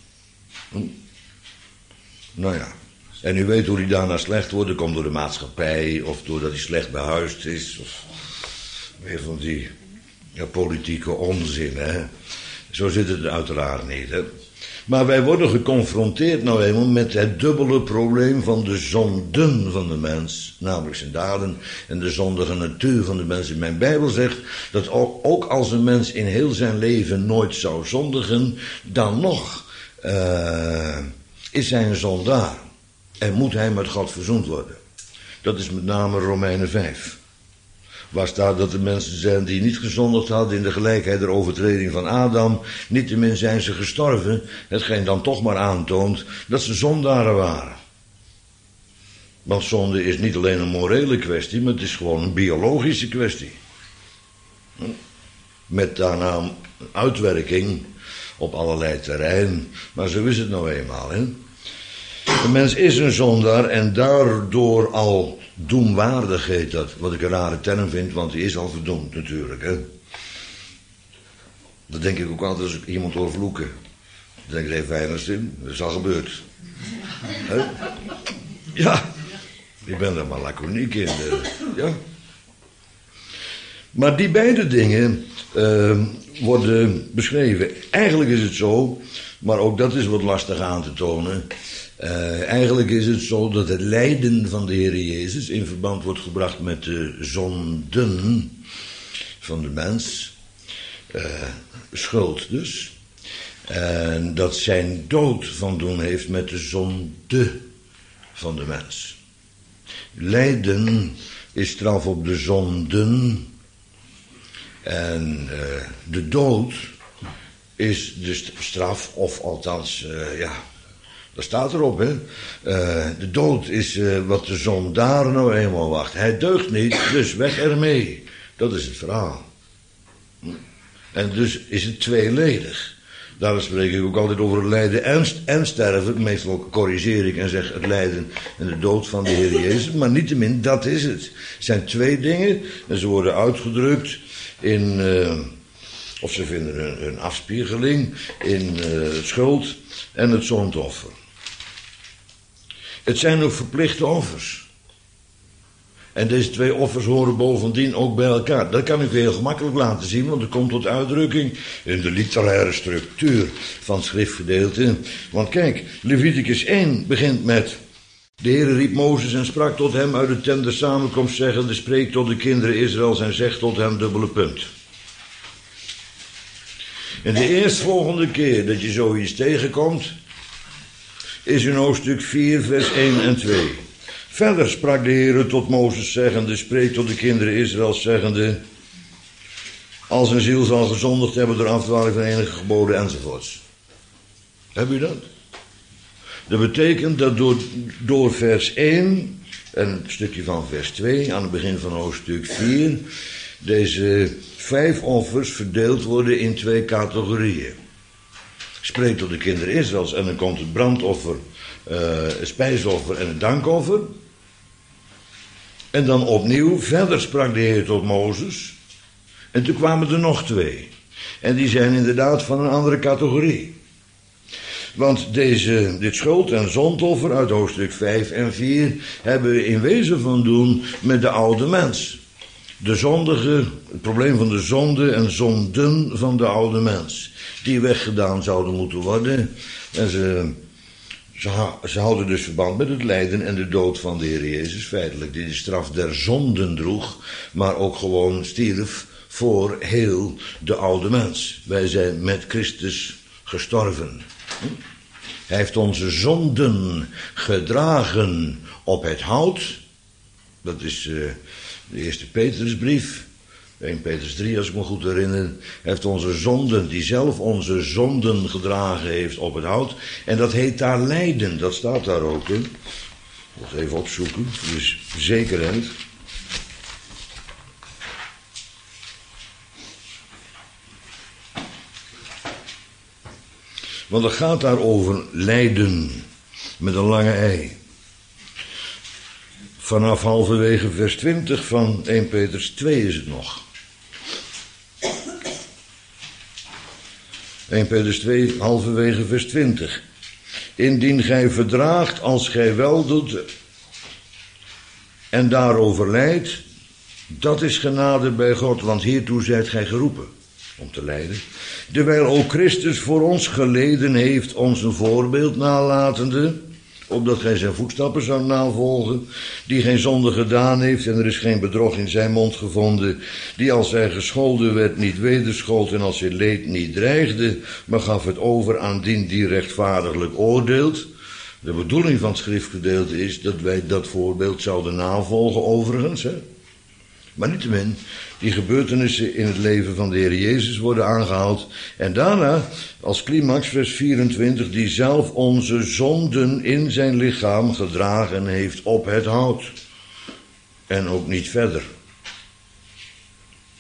Nou ja. En u weet hoe hij daarna slecht wordt. Dat komt door de maatschappij. Of doordat hij slecht behuisd is. Of weer van die politieke onzin. Hè. Zo zit het uiteraard niet. Hè. Maar wij worden geconfronteerd nou eenmaal met het dubbele probleem van de zonden van de mens. Namelijk zijn daden en de zondige natuur van de mens. Mijn Bijbel zegt dat ook als een mens in heel zijn leven nooit zou zondigen, dan nog is hij een zondaar. En moet hij met God verzoend worden. Dat is met name Romeinen 5. Waar staat dat er mensen zijn die niet gezondigd hadden in de gelijkheid der overtreding van Adam. Niettemin zijn ze gestorven. Hetgeen dan toch maar aantoont dat ze zondaren waren. Want zonde is niet alleen een morele kwestie, maar het is gewoon een biologische kwestie. Met daarna uitwerking op allerlei terreinen. Maar zo is het nou eenmaal, hè. De mens is een zondaar en daardoor al doemwaardig heet dat. Wat ik een rare term vind, want die is al verdoemd natuurlijk. Hè? Dat denk ik ook altijd als ik iemand hoor vloeken. Dan denk ik, het heeft weinig zin. Dat is al gebeurd. He? Ja, ik ben er maar laconiek in. Ja. Maar die beide dingen worden beschreven. Eigenlijk is het zo, maar ook dat is wat lastig aan te tonen. Eigenlijk is het zo dat het lijden van de Heer Jezus in verband wordt gebracht met de zonden van de mens. Schuld dus. En dat zijn dood van doen heeft met de zonde van de mens. Lijden is straf op de zonden. En de dood is de straf, of althans, dat staat erop, hè. De dood is wat de zondaar nou eenmaal wacht. Hij deugt niet, dus weg ermee. Dat is het verhaal. En dus is het tweeledig. Daarom spreek ik ook altijd over het lijden en sterven. Meestal corrigeer ik en zeg het lijden en de dood van de Heer Jezus. Maar niettemin, dat is het. Het zijn twee dingen en ze worden uitgedrukt in, of ze vinden een afspiegeling in schuld en het zondoffer. Het zijn ook verplichte offers. En deze twee offers horen bovendien ook bij elkaar. Dat kan ik heel gemakkelijk laten zien, want het komt tot uitdrukking in de literaire structuur van het schriftgedeelte. Want kijk, Leviticus 1 begint met: de Heere riep Mozes en sprak tot hem uit de tent der samenkomst, zeggende: spreek tot de kinderen Israëls en zeg tot hem dubbele punt. En de eerstvolgende keer dat je zoiets tegenkomt, is in hoofdstuk 4, vers 1 en 2. Verder sprak de Heere tot Mozes, zeggende: spreek tot de kinderen Israëls, zeggende: als een ziel zal gezondigd hebben door afdwaling van enige geboden enzovoorts. Heb je dat? Dat betekent dat door vers 1 en een stukje van vers 2 aan het begin van hoofdstuk 4 deze 5 offers verdeeld worden in 2 categorieën. Spreek tot de kinderen Israëls en dan komt het brandoffer, het spijsoffer en het dankoffer. En dan opnieuw, verder sprak de Heer tot Mozes. En toen kwamen er nog 2. En die zijn inderdaad van een andere categorie. Want dit schuld- en zondoffer uit hoofdstuk 5 en 4 hebben we in wezen van doen met de oude mens. De zondige, het probleem van de zonde en zonden van de oude mens. Die weggedaan zouden moeten worden. En ze houden dus verband met het lijden en de dood van de Heer Jezus feitelijk. Die de straf der zonden droeg, maar ook gewoon stierf voor heel de oude mens. Wij zijn met Christus gestorven. Hij heeft onze zonden gedragen op het hout. Dat is de eerste Petrusbrief. 1 Petrus 3, als ik me goed herinner. Hij heeft onze zonden, die zelf onze zonden gedragen heeft op het hout. En dat heet daar lijden. Dat staat daar ook in. Ik moet het even opzoeken. Dus zekerheid. Want het gaat daar over lijden. Met een lange ei. Vanaf halverwege vers 20 van 1 Petrus 2 is het nog. 1 Petrus 2, halverwege vers 20. Indien gij verdraagt als gij wel doet en daarover lijdt, dat is genade bij God, want hiertoe zijt gij geroepen, om te lijden. Terwijl ook Christus voor ons geleden heeft, ons een voorbeeld nalatende, opdat gij zijn voetstappen zou navolgen, die geen zonde gedaan heeft en er is geen bedrog in zijn mond gevonden, die als hij gescholden werd niet wederschold en als hij leed niet dreigde, maar gaf het over aan die rechtvaardiglijk oordeelt. De bedoeling van het schriftgedeelte is dat wij dat voorbeeld zouden navolgen overigens, hè. Maar niettemin, die gebeurtenissen in het leven van de Heer Jezus worden aangehaald. En daarna, als climax, vers 24, die zelf onze zonden in zijn lichaam gedragen heeft op het hout. En ook niet verder.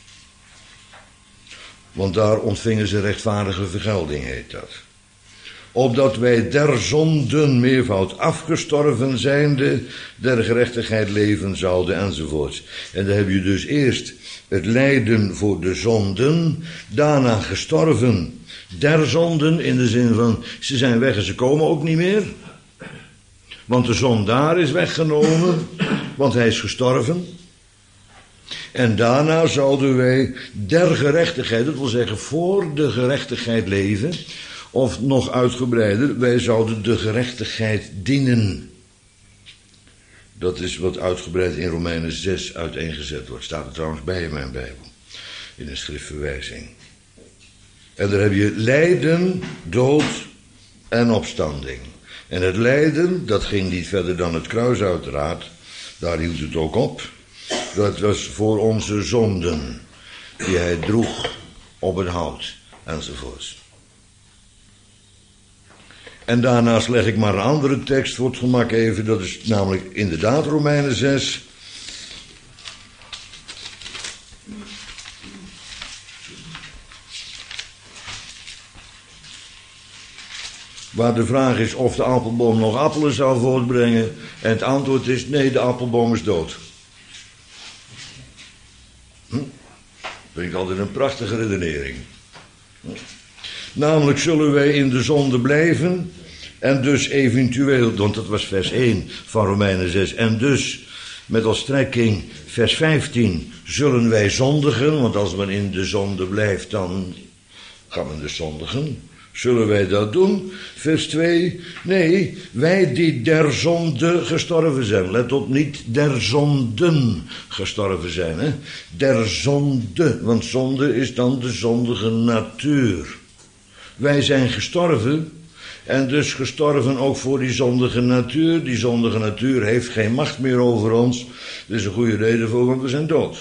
Want daar ontvingen ze rechtvaardige vergelding, heet dat. opdat wij der zonden meervoud afgestorven zijnde, der gerechtigheid leven zouden, enzovoorts. En dan heb je dus eerst het lijden voor de zonden, daarna gestorven der zonden, in de zin van, ze zijn weg en ze komen ook niet meer. Want de zondaar is weggenomen, want hij is gestorven. En daarna zouden wij der gerechtigheid, dat wil zeggen voor de gerechtigheid leven, of nog uitgebreider, wij zouden de gerechtigheid dienen. Dat is wat uitgebreid in Romeinen 6 uiteengezet wordt. Staat er trouwens bij in mijn Bijbel, in een schriftverwijzing. En daar heb je lijden, dood en opstanding. En het lijden, dat ging niet verder dan het kruis uiteraard. Daar hield het ook op. Dat was voor onze zonden, die hij droeg op het hout, enzovoorts. En daarnaast leg ik maar een andere tekst voor het gemak even. Dat is namelijk inderdaad Romeinen 6. Waar de vraag is of de appelboom nog appelen zou voortbrengen. En het antwoord is nee, de appelboom is dood. Dat vind ik altijd een prachtige redenering. Namelijk zullen wij in de zonde blijven. En dus eventueel, want dat was vers 1 van Romeinen 6. En dus met als strekking vers 15 zullen wij zondigen. Want als men in de zonde blijft, dan gaat men dus zondigen. Zullen wij dat doen? Vers 2. Nee, wij die der zonde gestorven zijn. Let op, niet der zonden gestorven zijn. Hè? Der zonde, want zonde is dan de zondige natuur. Wij zijn gestorven en dus gestorven ook voor die zondige natuur. Die zondige natuur heeft geen macht meer over ons. Er is een goede reden voor, want we zijn dood.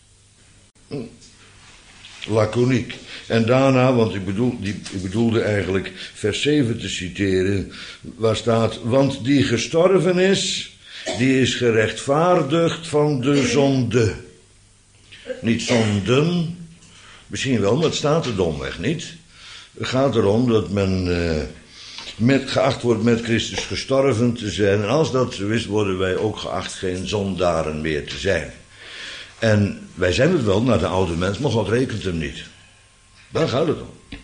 Laconiek. En daarna, want ik bedoelde eigenlijk vers 7 te citeren, waar staat, want die gestorven is, die is gerechtvaardigd van de zonde. Niet zonden, misschien wel, maar het staat er domweg niet. Het gaat erom dat men geacht wordt met Christus gestorven te zijn. En als dat zo is, worden wij ook geacht geen zondaren meer te zijn. En wij zijn het wel naar de oude mens, maar God rekent hem niet. Daar gaat het om.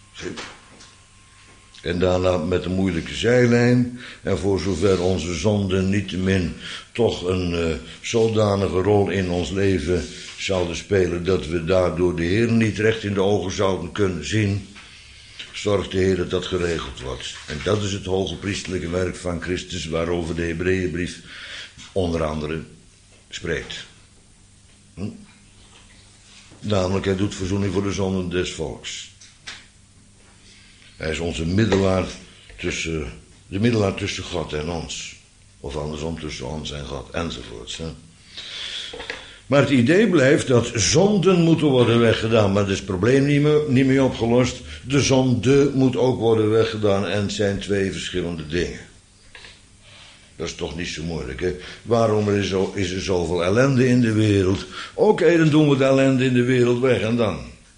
En daarna met een moeilijke zijlijn. En voor zover onze zonden niettemin toch een zodanige rol in ons leven zouden spelen, dat we daardoor de Heer niet recht in de ogen zouden kunnen zien, zorgt de Heer dat dat geregeld wordt. En dat is het hoge priestelijke werk van Christus, waarover de Hebreeënbrief onder andere spreekt. Namelijk, hij doet verzoening voor de zonden des volks. Hij is onze middelaar tussen God en ons. Of andersom, tussen ons en God, enzovoorts. Hè. Maar het idee blijft dat zonden moeten worden weggedaan. Maar dat is het probleem niet meer opgelost. De zonde moet ook worden weggedaan. En het zijn twee verschillende dingen. Dat is toch niet zo moeilijk, hè? Waarom is er zoveel ellende in de wereld? Oké, dan doen we de ellende in de wereld weg en dan?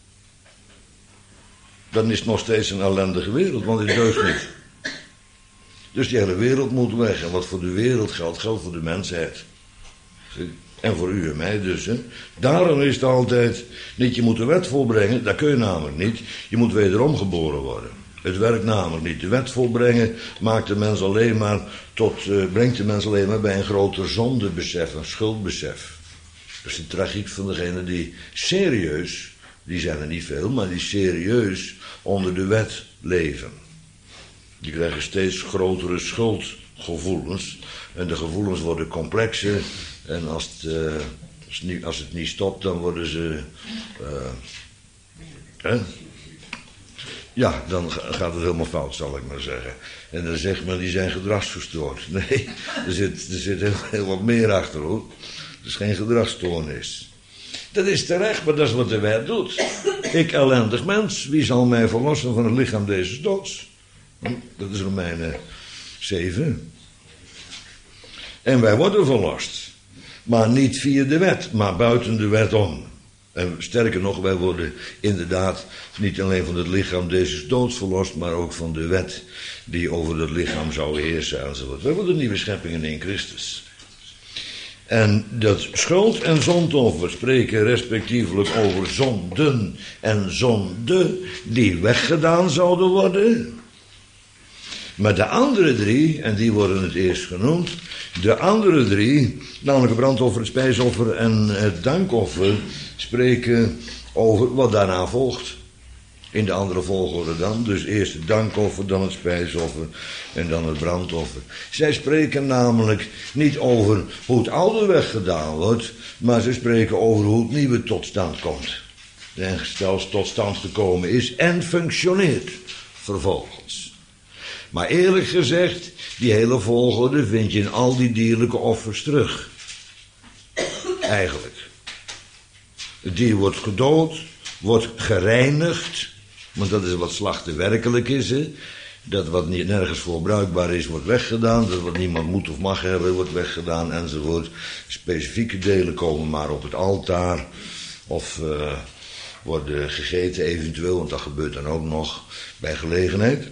Dan is het nog steeds een ellendige wereld, want het deugt niet. Dus die hele wereld moet weg. En wat voor de wereld geldt, geldt voor de mensheid. En voor u en mij dus. Hè? Daarom is het altijd niet, je moet de wet volbrengen. Dat kun je namelijk niet. Je moet wederom geboren worden. Het werkt namelijk niet. De wet volbrengen brengt de mens alleen maar bij een groter zondebesef, een schuldbesef. Dat is de tragiek van degene die serieus, die zijn er niet veel, maar die serieus onder de wet leven. Die krijgen steeds grotere schuldgevoelens. En de gevoelens worden complexer. En als het niet stopt, dan worden ze... Ja, dan gaat het helemaal fout, zal ik maar zeggen. En dan zegt men, die zijn gedragsverstoord. Nee, er zit heel wat meer achter, hoor. Het is geen gedragsstoornis. Dat is terecht, maar dat is wat de wet doet. Ik, ellendig mens, wie zal mij verlossen van het lichaam deze doods? Dat is Romeinen 7. En wij worden verlost. Maar niet via de wet, maar buiten de wet om. En sterker nog, wij worden inderdaad niet alleen van het lichaam deze doods verlost, maar ook van de wet die over het lichaam zou heersen enzovoort. Wij worden nieuwe scheppingen in Christus. En dat schuld- en zondoffer spreken respectievelijk over zonden en zonde die weggedaan zouden worden. Maar de andere drie, en die worden het eerst genoemd, de andere drie, namelijk het brandoffer, het spijsoffer en het dankoffer, spreken over wat daarna volgt. In de andere volgorde dan. Dus eerst het dankoffer, dan het spijsoffer en dan het brandoffer. Zij spreken namelijk niet over hoe het oude weggedaan wordt, maar ze spreken over hoe het nieuwe tot stand komt. En zelfs tot stand gekomen is en functioneert vervolgens. Maar eerlijk gezegd, die hele volgorde vind je in al die dierlijke offers terug. Eigenlijk. Het dier wordt gedood, wordt gereinigd, want dat is wat slachten werkelijk is. Hè? Dat wat niet nergens voor bruikbaar is, wordt weggedaan. Dat wat niemand moet of mag hebben, wordt weggedaan enzovoort. Specifieke delen komen maar op het altaar of worden gegeten eventueel, want dat gebeurt dan ook nog bij gelegenheid.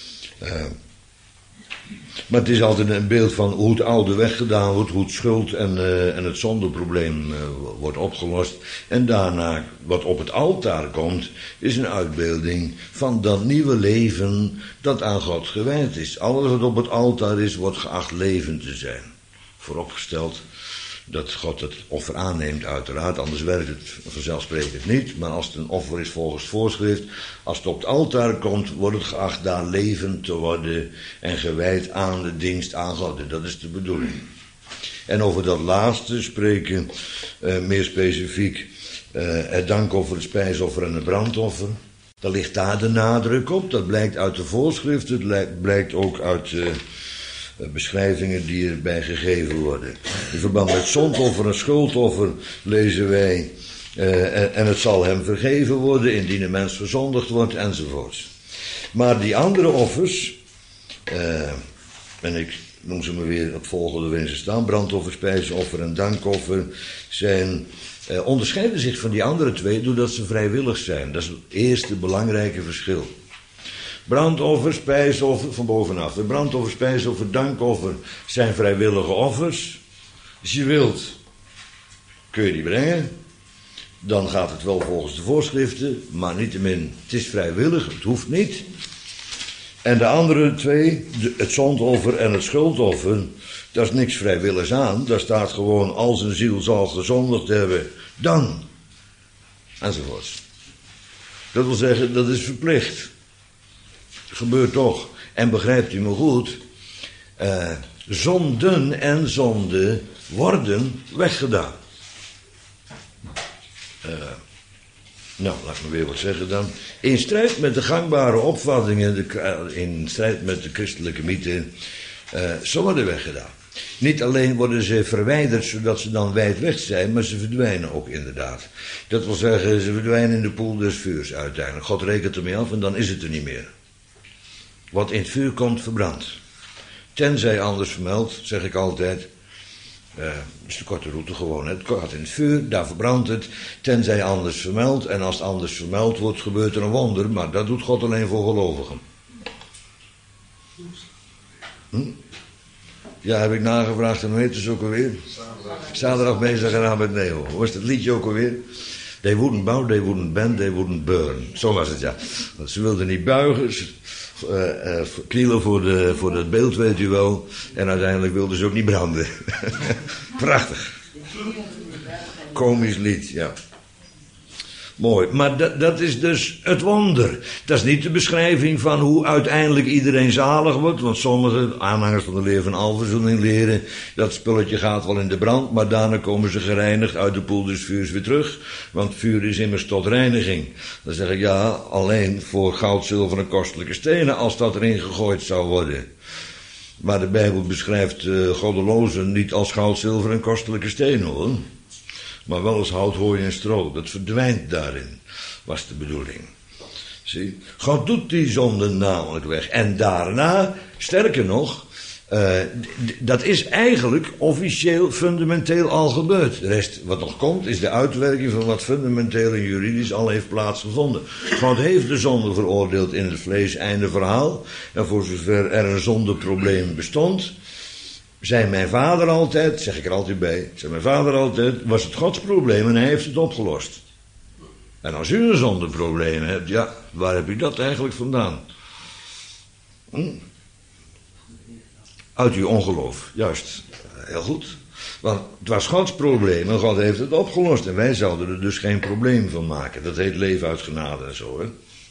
Maar het is altijd een beeld van hoe het oude weggedaan wordt, hoe het schuld en het zondeprobleem wordt opgelost. En daarna, wat op het altaar komt, is een uitbeelding van dat nieuwe leven dat aan God gewijd is. Alles wat op het altaar is, wordt geacht levend te zijn. Vooropgesteld dat God het offer aanneemt uiteraard, anders werkt het vanzelfsprekend niet. Maar als het een offer is volgens voorschrift, als het op het altaar komt, wordt het geacht daar levend te worden en gewijd aan de dienst aan God. Dat is de bedoeling. En over dat laatste spreken meer specifiek het dankoffer, het spijsoffer en het brandoffer. Daar ligt daar de nadruk op, dat blijkt uit de voorschrift, het blijkt ook uit beschrijvingen die erbij gegeven worden. In verband met zondoffer en schuldoffer lezen wij en het zal hem vergeven worden indien een mens verzondigd wordt enzovoorts. Maar die andere offers, en ik noem ze maar weer op volgende waarin ze staan, brandoffer, spijsoffer en dankoffer, onderscheiden zich van die andere twee doordat ze vrijwillig zijn. Dat is het eerste belangrijke verschil. Brandoffer, spijsoffer, van bovenaf. De brandoffer, spijsoffer, dankoffer zijn vrijwillige offers. Als je wilt, kun je die brengen. Dan gaat het wel volgens de voorschriften, maar niettemin, het is vrijwillig, het hoeft niet. En de andere twee, het zondoffer en het schuldoffer, daar is niks vrijwilligs aan. Daar staat gewoon, als een ziel zal gezondigd hebben, dan. Enzovoorts. Dat wil zeggen, dat is verplicht. Gebeurt toch. En begrijpt u me goed, zonden en zonde worden weggedaan. Nou, laat me weer wat zeggen dan. In strijd met de gangbare opvattingen, in strijd met de christelijke mythe, ze worden weggedaan. Niet alleen worden ze verwijderd zodat ze dan wijd weg zijn, maar ze verdwijnen ook inderdaad. Dat wil zeggen, ze verdwijnen in de poel des vuurs uiteindelijk. God rekent ermee af en dan is het er niet meer. Wat in het vuur komt, verbrandt. Tenzij anders vermeld, zeg ik altijd. Is de korte route gewoon. Het gaat in het vuur, daar verbrandt het. Tenzij anders vermeld. En als het anders vermeld wordt, gebeurt er een wonder. Maar dat doet God alleen voor gelovigen. Ja, heb ik nagevraagd. En hoe heet het ook alweer? Zaterdag bezig en Abednego. Hoe was het liedje ook alweer? They wouldn't bow, they wouldn't bend, they wouldn't burn. Zo was het, ja. Want ze wilden niet buigen, knielen voor het beeld, weet u wel. En uiteindelijk wilden ze ook niet branden. Prachtig. Komisch lied, ja. Mooi, maar dat is dus het wonder. Dat is niet de beschrijving van hoe uiteindelijk iedereen zalig wordt. Want sommige aanhangers van de leer van alverzoening leren, dat spulletje gaat wel in de brand, maar daarna komen ze gereinigd uit de poel des vuurs weer terug. Want vuur is immers tot reiniging. Dan zeg ik ja, alleen voor goud, zilver en kostelijke stenen als dat erin gegooid zou worden. Maar de Bijbel beschrijft goddelozen niet als goud, zilver en kostelijke stenen hoor. Maar wel als hout, hooi en stro. Dat verdwijnt daarin, was de bedoeling. Zie? God doet die zonden namelijk weg. En daarna, sterker nog, Dat is eigenlijk officieel, fundamenteel al gebeurd. De rest wat nog komt is de uitwerking van wat fundamenteel en juridisch al heeft plaatsgevonden. God heeft de zonde veroordeeld in het vlees, einde verhaal. En voor zover er een zondeprobleem bestond, zei mijn vader altijd, zeg ik er altijd bij, zei mijn vader altijd, was het Gods probleem en hij heeft het opgelost. En als u een zondeprobleem hebt, ja, waar heb u dat eigenlijk vandaan? Uit uw ongeloof, juist. Heel goed. Want het was Gods probleem en God heeft het opgelost. En wij zouden er dus geen probleem van maken. Dat heet leven uit genade en zo, hè.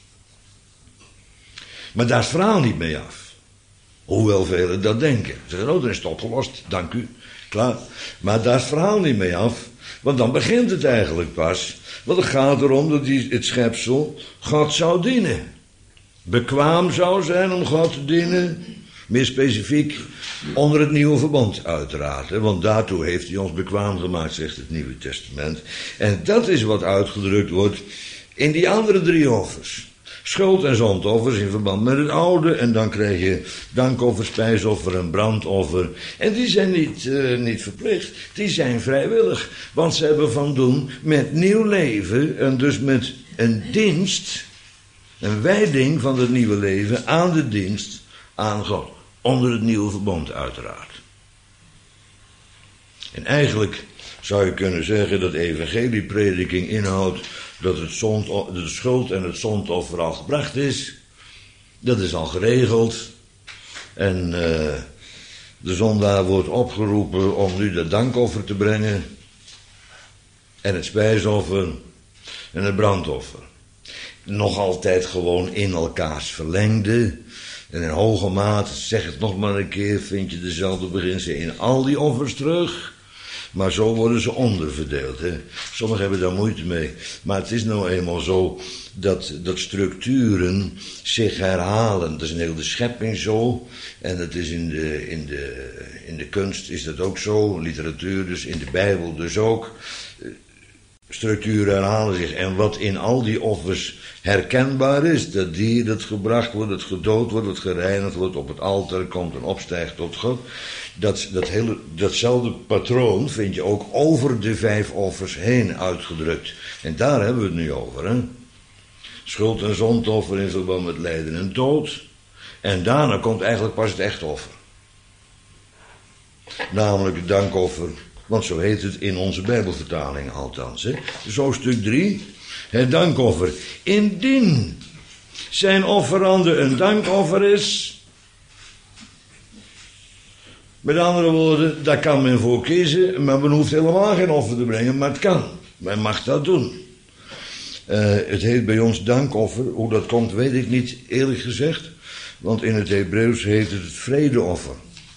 Maar daar is het verhaal niet mee af. Hoewel velen dat denken. Ze zeggen, oh, dan is het opgelost, dank u. Klaar. Maar daar is het verhaal niet mee af. Want dan begint het eigenlijk pas. Want het gaat erom dat het schepsel God zou dienen. Bekwaam zou zijn om God te dienen. Meer specifiek onder het nieuwe verbond uiteraard. Hè? Want daartoe heeft hij ons bekwaam gemaakt, zegt het Nieuwe Testament. En dat is wat uitgedrukt wordt in die andere 3 offers. Schuld- en zondoffers in verband met het oude. En dan krijg je dankoffer, spijsoffer en brandoffer. En die zijn niet verplicht. Die zijn vrijwillig. Want ze hebben van doen met nieuw leven. En dus met een dienst. Een wijding van het nieuwe leven aan de dienst aan God. Onder het nieuwe verbond uiteraard. En eigenlijk zou je kunnen zeggen dat evangelieprediking inhoudt dat de schuld en het zondoffer al gebracht is. Dat is al geregeld. En de zondaar wordt opgeroepen om nu dat dankoffer te brengen. En het spijsoffer en het brandoffer. Nog altijd gewoon in elkaars verlengde. En in hoge mate, zeg het nog maar een keer, vind je dezelfde beginselen in al die offers terug. Maar zo worden ze onderverdeeld. Hè. Sommigen hebben daar moeite mee. Maar het is nou eenmaal zo dat structuren zich herhalen. Dat is in heel de schepping zo. En dat is in de kunst is dat ook zo. Literatuur dus, in de Bijbel dus ook. Structuren herhalen zich. En wat in al die offers herkenbaar is, dat dier dat gebracht wordt, dat gedood wordt, dat gereinigd wordt, op het altaar komt en opstijgt tot God. Datzelfde patroon vind je ook over de 5 offers heen uitgedrukt. En daar hebben we het nu over, hè. Schuld- en zondoffer in verband met lijden en dood. En daarna komt eigenlijk pas het echte offer. Namelijk het dankoffer. Want zo heet het in onze Bijbelvertaling althans. Hè? Dus hoofdstuk 3, het dankoffer. Indien zijn offerande een dankoffer is. Met andere woorden, daar kan men voor kiezen. Maar men hoeft helemaal geen offer te brengen, maar het kan. Men mag dat doen. Het heet bij ons dankoffer. Hoe dat komt weet ik niet, eerlijk gezegd. Want in het Hebreeuws heet het vredeoffer.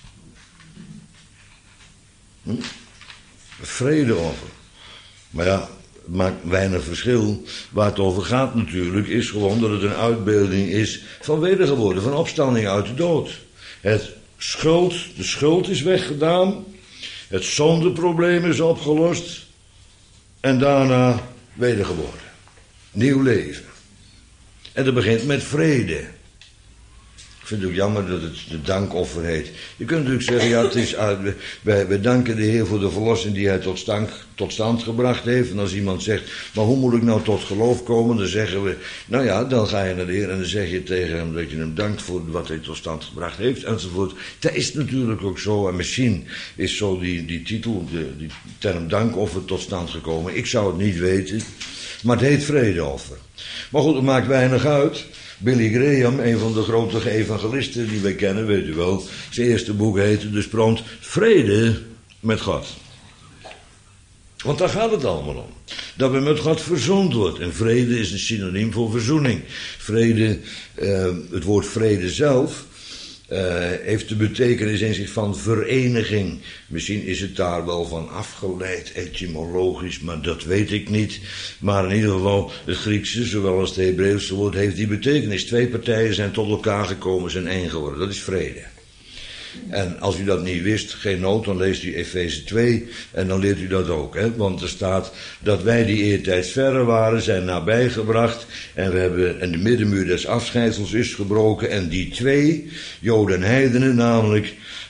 Vredeoffer. Maar ja, het maakt weinig verschil. Waar het over gaat natuurlijk is gewoon dat het een uitbeelding is van wedergeboorte, van opstanding uit de dood. De schuld is weggedaan. Het zondeprobleem is opgelost. En daarna wedergeboren. Nieuw leven. En dat begint met vrede. Ik vind het ook jammer dat het de dankoffer heet. Je kunt natuurlijk zeggen, ja, het is wij danken de Heer voor de verlossing die hij tot stand gebracht heeft. En als iemand zegt, maar hoe moet ik nou tot geloof komen? Dan zeggen we, nou ja, dan ga je naar de Heer en dan zeg je tegen hem dat je hem dankt voor wat hij tot stand gebracht heeft, enzovoort. Dat is natuurlijk ook zo. En misschien is zo die titel, die term dankoffer tot stand gekomen. Ik zou het niet weten, maar het heet vredeoffer. Maar goed, het maakt weinig uit. Billy Graham, een van de grote evangelisten die wij kennen, weet u wel. Zijn eerste boek heette dus prompt Vrede met God. Want daar gaat het allemaal om. Dat we met God verzoend worden. En vrede is een synoniem voor verzoening. Vrede, het woord vrede zelf, heeft de betekenis in zich van vereniging. Misschien is het daar wel van afgeleid, etymologisch, maar dat weet ik niet. Maar in ieder geval, het Griekse, zowel als het Hebreeuwse woord, heeft die betekenis. 2 partijen zijn tot elkaar gekomen, zijn één geworden. Dat is vrede. En als u dat niet wist, geen nood, dan leest u Efeze 2 en dan leert u dat ook. Hè? Want er staat dat wij die eertijds verre waren, zijn nabijgebracht. En de middenmuur des afscheidsels is gebroken. En die 2, Joden en heidenen namelijk,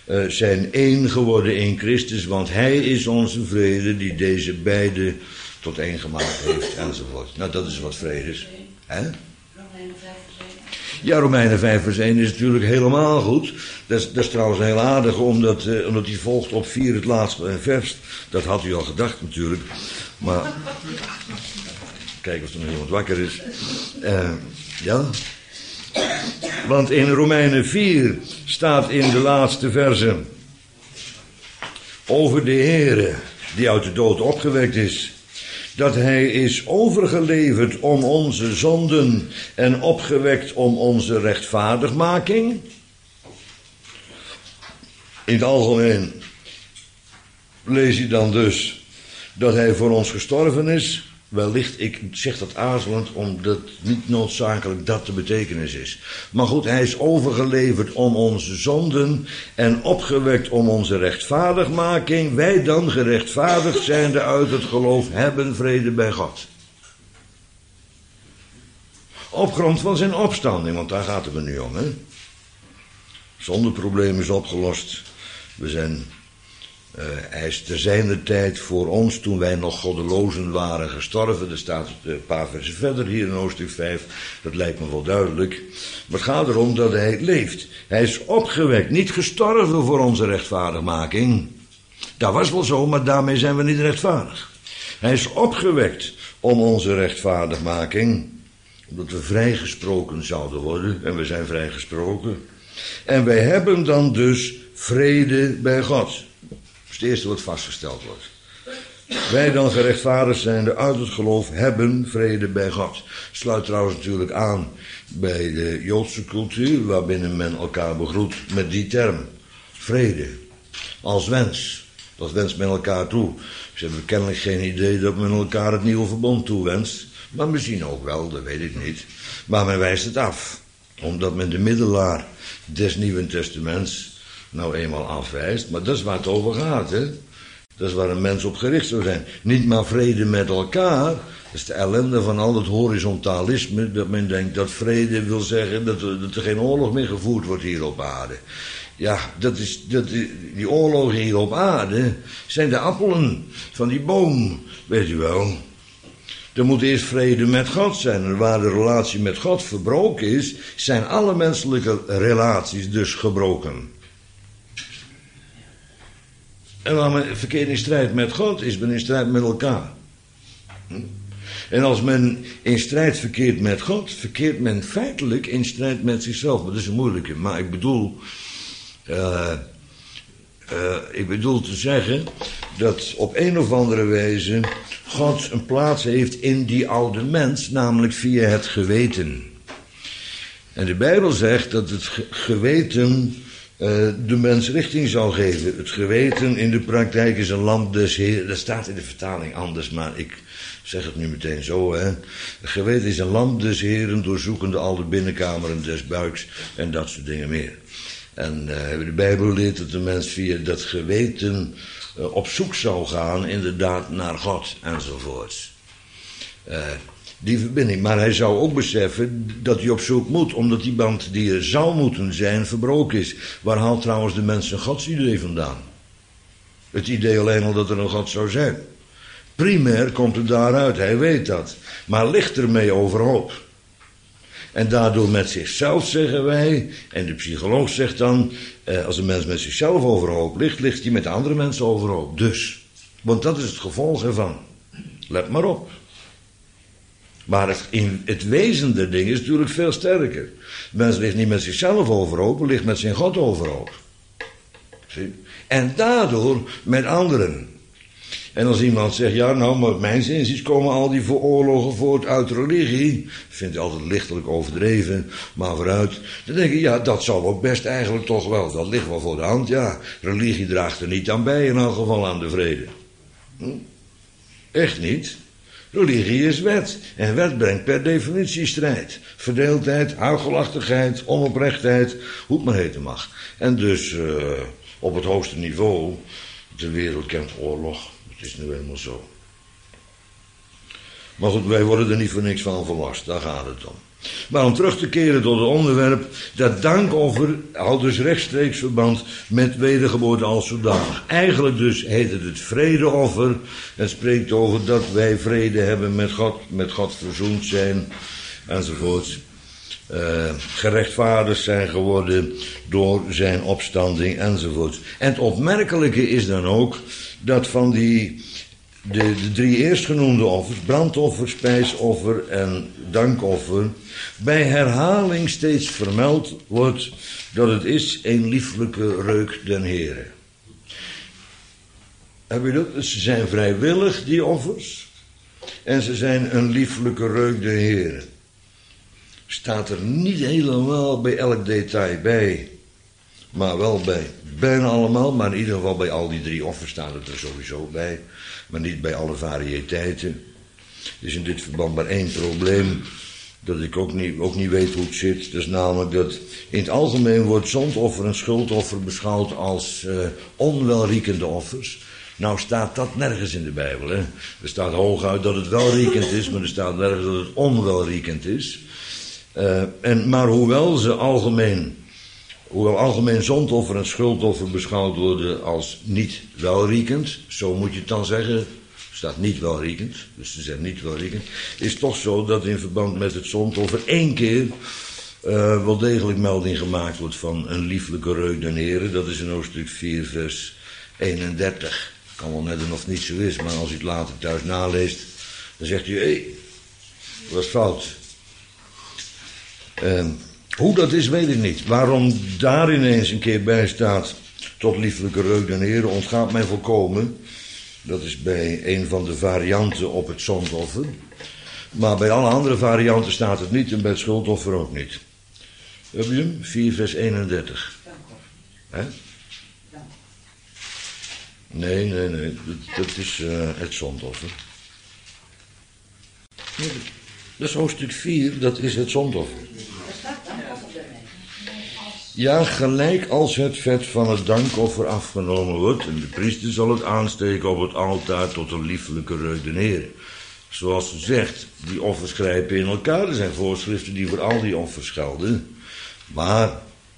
zijn één geworden in Christus, want hij is onze vrede die deze beide tot één gemaakt heeft, enzovoort. Nou, dat is wat vrede is. Hè? Romeinen 5 vers 1. Ja, Romeinen 5 vers 1 is natuurlijk helemaal goed. Dat is trouwens heel aardig, omdat hij volgt op 4 het laatste vers. Dat had u al gedacht natuurlijk. Maar, kijken of er nog iemand wakker is. Ja. Want in Romeinen 4 staat in de laatste verse over de Heere die uit de dood opgewekt is, dat hij is overgeleverd om onze zonden en opgewekt om onze rechtvaardigmaking. In het algemeen lees je dan dus dat hij voor ons gestorven is. Wellicht, ik zeg dat aarzelend, omdat niet noodzakelijk dat de betekenis is. Maar goed, hij is overgeleverd om onze zonden en opgewekt om onze rechtvaardigmaking. Wij dan, gerechtvaardigd zijnde uit het geloof, hebben vrede bij God. Op grond van zijn opstanding, want daar gaat het er nu om, hè. Zondeprobleem is opgelost. Hij is te zijner tijd voor ons, toen wij nog goddelozen waren, gestorven. Er staat een paar versen verder hier in hoofdstuk 5. Dat lijkt me wel duidelijk. Maar het gaat erom dat hij leeft. Hij is opgewekt, niet gestorven voor onze rechtvaardigmaking. Dat was wel zo, maar daarmee zijn we niet rechtvaardig. Hij is opgewekt om onze rechtvaardigmaking, omdat we vrijgesproken zouden worden. En we zijn vrijgesproken. En wij hebben dan dus vrede bij God. Dat is het eerste wat vastgesteld wordt. Wij dan gerechtvaardigd zijnde uit het geloof hebben vrede bij God. Sluit trouwens natuurlijk aan bij de Joodse cultuur, waarbinnen men elkaar begroet met die term. Vrede. Als wens. Dat wenst men elkaar toe. Ze hebben kennelijk geen idee dat men elkaar het nieuwe verbond toewenst. Maar misschien ook wel, dat weet ik niet. Maar men wijst het af. Omdat men de middelaar des Nieuwen Testaments nou eenmaal afwijst. Maar dat is waar het over gaat, hè. Dat is waar een mens op gericht zou zijn. Niet maar vrede met elkaar. Dat is de ellende van al het horizontalisme. Dat men denkt dat vrede wil zeggen dat er geen oorlog meer gevoerd wordt hier op aarde. Ja, die oorlogen hier op aarde zijn de appelen van die boom, weet u wel. Er moet eerst vrede met God zijn. En waar de relatie met God verbroken is, zijn alle menselijke relaties dus gebroken. En waar men verkeert in strijd met God, is men in strijd met elkaar. En als men in strijd verkeert met God, verkeert men feitelijk in strijd met zichzelf. Maar dat is een moeilijke. Maar ik bedoel te zeggen dat op een of andere wijze God een plaats heeft in die oude mens, namelijk via het geweten. En de Bijbel zegt dat het geweten de mens richting zal geven. Het geweten in de praktijk is een lamp des Heeren. Dat staat in de vertaling anders, maar ik zeg het nu meteen zo, hè. Het geweten is een lamp des Heeren, doorzoekende al de binnenkameren des buiks en dat soort dingen meer. En de Bijbel leert dat de mens via dat geweten op zoek zou gaan, inderdaad, naar God enzovoorts. Die verbinding. Maar hij zou ook beseffen dat hij op zoek moet, omdat die band die er zou moeten zijn verbroken is. Waar haalt trouwens de mens een godsidee vandaan? Het idee alleen al dat er een God zou zijn. Primair komt het daaruit, hij weet dat. Maar ligt ermee overhoop. En daardoor met zichzelf, zeggen wij, en de psycholoog zegt dan, als een mens met zichzelf overhoop ligt, ligt hij met andere mensen overhoop. Dus, want dat is het gevolg ervan. Let maar op. Maar het wezen der dingen is natuurlijk veel sterker. De mens ligt niet met zichzelf overhoop, maar ligt met zijn God overhoop. Zie? En daardoor met anderen. En als iemand zegt, ja nou, maar mijn zinziens komen al die oorlogen voort uit religie. Dat vind ik altijd lichtelijk overdreven, maar vooruit. Dan denk ik, ja, dat zal ook best eigenlijk toch wel. Dat ligt wel voor de hand, ja. Religie draagt er niet aan bij, in elk geval aan de vrede. Echt niet. Religie is wet. En wet brengt per definitie strijd. Verdeeldheid, huichelachtigheid, onoprechtheid, hoe het maar heten mag. En dus op het hoogste niveau, de wereld kent oorlog. Het is nu eenmaal zo. Maar goed, wij worden er niet voor niks van verlost. Daar gaat het om. Maar om terug te keren tot het onderwerp, dat dankoffer houdt dus rechtstreeks verband met wedergeboorte als zodanig. Eigenlijk dus heet het vredeoffer. Het spreekt over dat wij vrede hebben met God verzoend zijn, enzovoort. Gerechtvaardigd zijn geworden door zijn opstanding, enzovoort. En het opmerkelijke is dan ook dat van de 3 eerstgenoemde offers, brandoffer, spijsoffer en dankoffer, bij herhaling steeds vermeld wordt dat het is een lieflijke reuk den Heere. Heb je dat? Ze zijn vrijwillig, die offers, en ze zijn een lieflijke reuk den Heere. Staat er niet helemaal bij elk detail bij, maar wel bij bijna allemaal, maar in ieder geval bij al die 3 offers staat het er sowieso bij, maar niet bij alle variëteiten. Er is in dit verband maar 1 probleem, dat ik ook niet weet hoe het zit. Dat is namelijk dat in het algemeen wordt zondoffer en schuldoffer beschouwd als onwelriekende offers. Nou staat dat nergens in de Bijbel. Hè? Er staat hooguit dat het welriekend is, maar er staat nergens dat het onwelriekend is. Maar hoewel algemeen zondoffer en schuldoffer beschouwd worden als niet welriekend, zo moet je het dan zeggen, er staat niet welriekend, dus ze zijn niet welriekend, is toch zo dat in verband met het zondoffer 1 keer wel degelijk melding gemaakt wordt van een lieflijke reuk den Heere. Dat is in hoofdstuk 4 vers 31. Kan wel net en of niet zo is, maar als u het later thuis naleest, dan zegt u, hé, dat was fout. Hoe dat is, weet ik niet. Waarom daar ineens een keer bij staat, tot lieflijke reuk den Heere, ontgaat mij volkomen. Dat is bij een van de varianten op het zondoffer. Maar bij alle andere varianten staat het niet en bij het schuldoffer ook niet. Heb je hem? 4 vers 31. Hè? Nee. Dat is het zondoffer. Nee, dat is hoofdstuk 4, dat is het zondoffer. Ja, gelijk als het vet van het dankoffer afgenomen wordt en de priester zal het aansteken op het altaar tot een lieflijke reuk den Heere. Zoals het zegt, die offers grijpen in elkaar. Er zijn voorschriften die voor al die offers gelden. Maar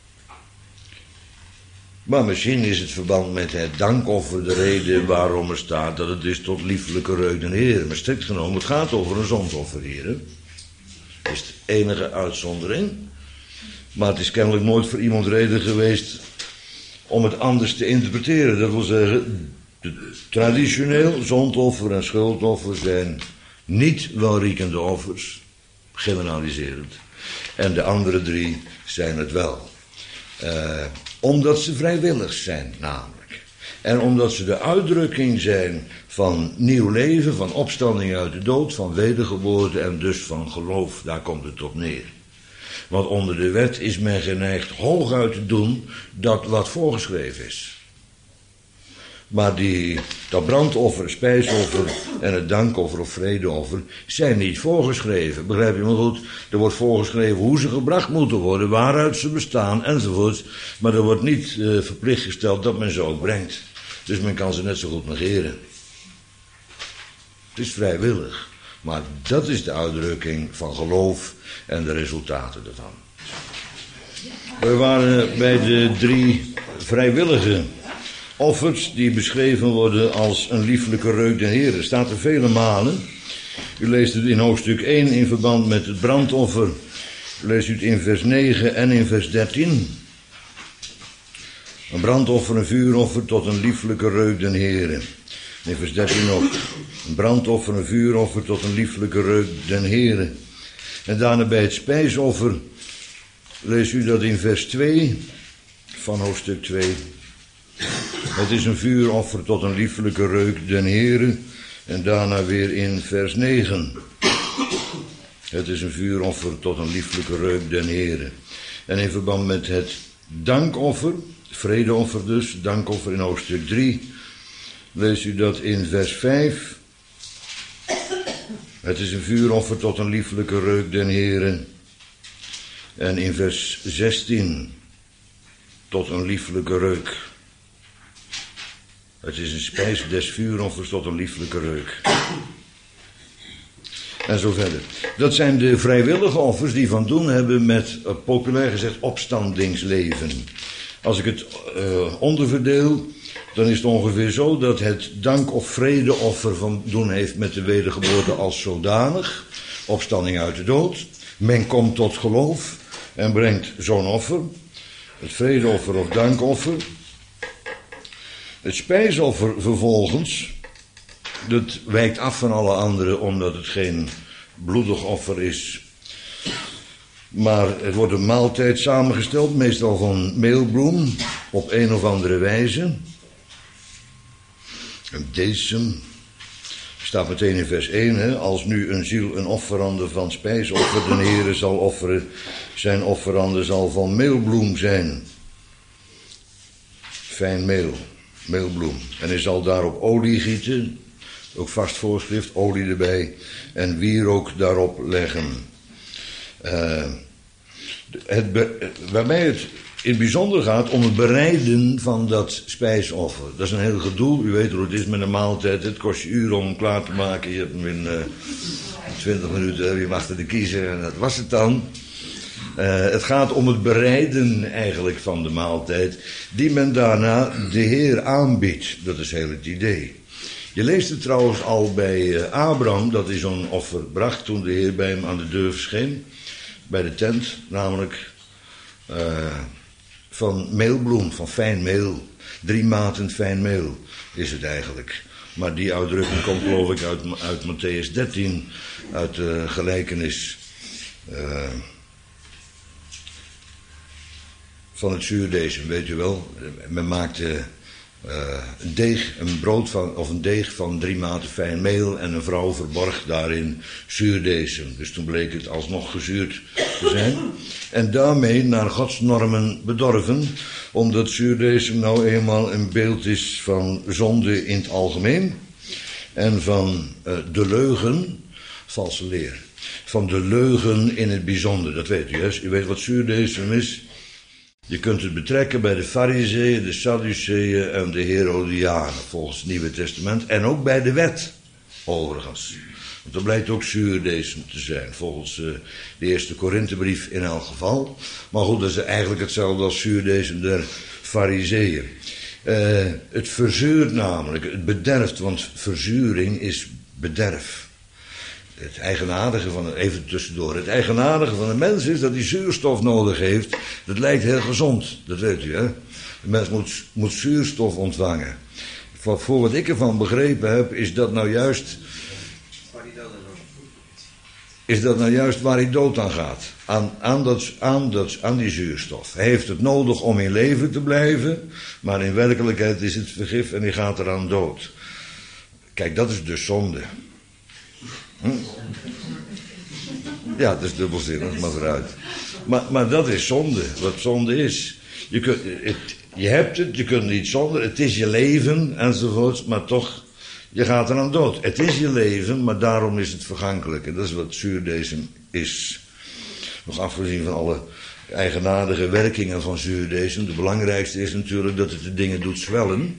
misschien is het verband met het dankoffer de reden waarom er staat dat het is tot lieflijke reuk den Heere. Maar strikt genomen, het gaat over een zondoffer hier. Hè? Dat is de enige uitzondering. Maar het is kennelijk nooit voor iemand reden geweest om het anders te interpreteren. Dat wil zeggen, traditioneel zondoffer en schuldoffer zijn niet welriekende offers, generaliserend. En de andere 3 zijn het wel. Omdat ze vrijwillig zijn, namelijk. En omdat ze de uitdrukking zijn van nieuw leven, van opstanding uit de dood, van wedergeboorte en dus van geloof. Daar komt het op neer. Want onder de wet is men geneigd hooguit te doen dat wat voorgeschreven is. Maar dat brandoffer, spijsoffer en het dankoffer of vredeoffer zijn niet voorgeschreven. Begrijp je me goed? Er wordt voorgeschreven hoe ze gebracht moeten worden, waaruit ze bestaan enzovoort. Maar er wordt niet verplicht gesteld dat men ze ook brengt. Dus men kan ze net zo goed negeren. Het is vrijwillig. Maar dat is de uitdrukking van geloof en de resultaten daarvan. We waren bij de 3 vrijwillige offers die beschreven worden als een lieflijke reuk den Heere. Staat er vele malen. U leest het in hoofdstuk 1 in verband met het brandoffer. U leest het in vers 9 en in vers 13. Een brandoffer, een vuuroffer tot een lieflijke reuk den Heere. In vers 13 ook. Een brandoffer, een vuuroffer tot een lieflijke reuk den Heere. En daarna bij het spijsoffer leest u dat in vers 2 van hoofdstuk 2. Het is een vuuroffer tot een lieflijke reuk den Heere. En daarna weer in vers 9. Het is een vuuroffer tot een lieflijke reuk den Heere. En in verband met het dankoffer, vredeoffer dus, dankoffer in hoofdstuk 3, leest u dat in vers 5. Het is een vuuroffer tot een lieflijke reuk den Heere. En in vers 16, tot een lieflijke reuk. Het is een spijs des vuuroffers tot een lieflijke reuk. En zo verder. Dat zijn de vrijwillige offers die van doen hebben met, populair gezegd, opstandingsleven. Als ik het onderverdeel, dan is het ongeveer zo dat het dank- of vredeoffer van doen heeft met de wedergeboorte als zodanig. Opstanding uit de dood. Men komt tot geloof en brengt zo'n offer. Het vredeoffer of dankoffer. Het spijsoffer vervolgens, dat wijkt af van alle andere omdat het geen bloedig offer is. Maar het wordt een maaltijd samengesteld, meestal van meelbloem, op een of andere wijze. Een decem. Staat meteen in vers 1, hè? Als nu een ziel een offerande van spijsoffer de Heere zal offeren, zijn offerande zal van meelbloem zijn. Fijn meel, meelbloem. En hij zal daarop olie gieten, ook vast voorschrift, olie erbij, en wierook daarop leggen. Waarbij het in het bijzonder gaat om het bereiden van dat spijsoffer. Dat is een heel gedoe. U weet hoe het is met een maaltijd. Het kost je uren om hem klaar te maken. Je hebt hem in 20 minuten, je mag er kiezen en dat was het dan. Het gaat om het bereiden eigenlijk van de maaltijd, die men daarna de Heer aanbiedt. Dat is heel het idee. Je leest het trouwens al bij Abraham, dat hij zo'n offer bracht toen de Heer bij hem aan de deur verscheen. Bij de tent, namelijk van meelbloem, van fijn meel. 3 maten fijn meel is het eigenlijk. Maar die uitdrukking komt geloof ik uit Matthäus 13, uit de gelijkenis van het zuurdeesem, weet u wel. Men maakte een deeg van 3 maten fijn meel en een vrouw verborg daarin zuurdeesem. Dus toen bleek het alsnog gezuurd te zijn. En daarmee naar Gods normen bedorven, omdat zuurdeesem nou eenmaal een beeld is van zonde in het algemeen en van de leugen, valse leer. Van de leugen in het bijzonder, dat weet u, hè? U weet wat zuurdeesem is. Je kunt het betrekken bij de Farizeeën, de Sadduceeën en de Herodianen, volgens het Nieuwe Testament. En ook bij de wet, overigens. Want dat blijkt ook zuurdeesem te zijn, volgens de eerste Korinthebrief in elk geval. Maar goed, dat is eigenlijk hetzelfde als zuurdeesem der Farizeeën. Het verzuurt namelijk, het bederft, want verzuring is bederf. Het eigenaardige van, even tussendoor, het eigenaardige van de mens is dat hij zuurstof nodig heeft. Dat lijkt heel gezond, dat weet u, hè. De mens moet zuurstof ontvangen. Voor wat ik ervan begrepen heb, is dat nou juist waar hij dood aan gaat. Aan die zuurstof. Hij heeft het nodig om in leven te blijven, maar in werkelijkheid is het vergif en hij gaat eraan dood. Kijk, dat is dus zonde. Ja, dat is dubbelzinnig, maar vooruit. Maar dat is zonde, wat zonde is. Je hebt het, je kunt niet zonder, het is je leven enzovoorts, maar toch, je gaat eraan dood. Het is je leven, maar daarom is het vergankelijk. En dat is wat zuurdeesem is. Nog afgezien van alle eigenaardige werkingen van zuurdeesem. De belangrijkste is natuurlijk dat het de dingen doet zwellen.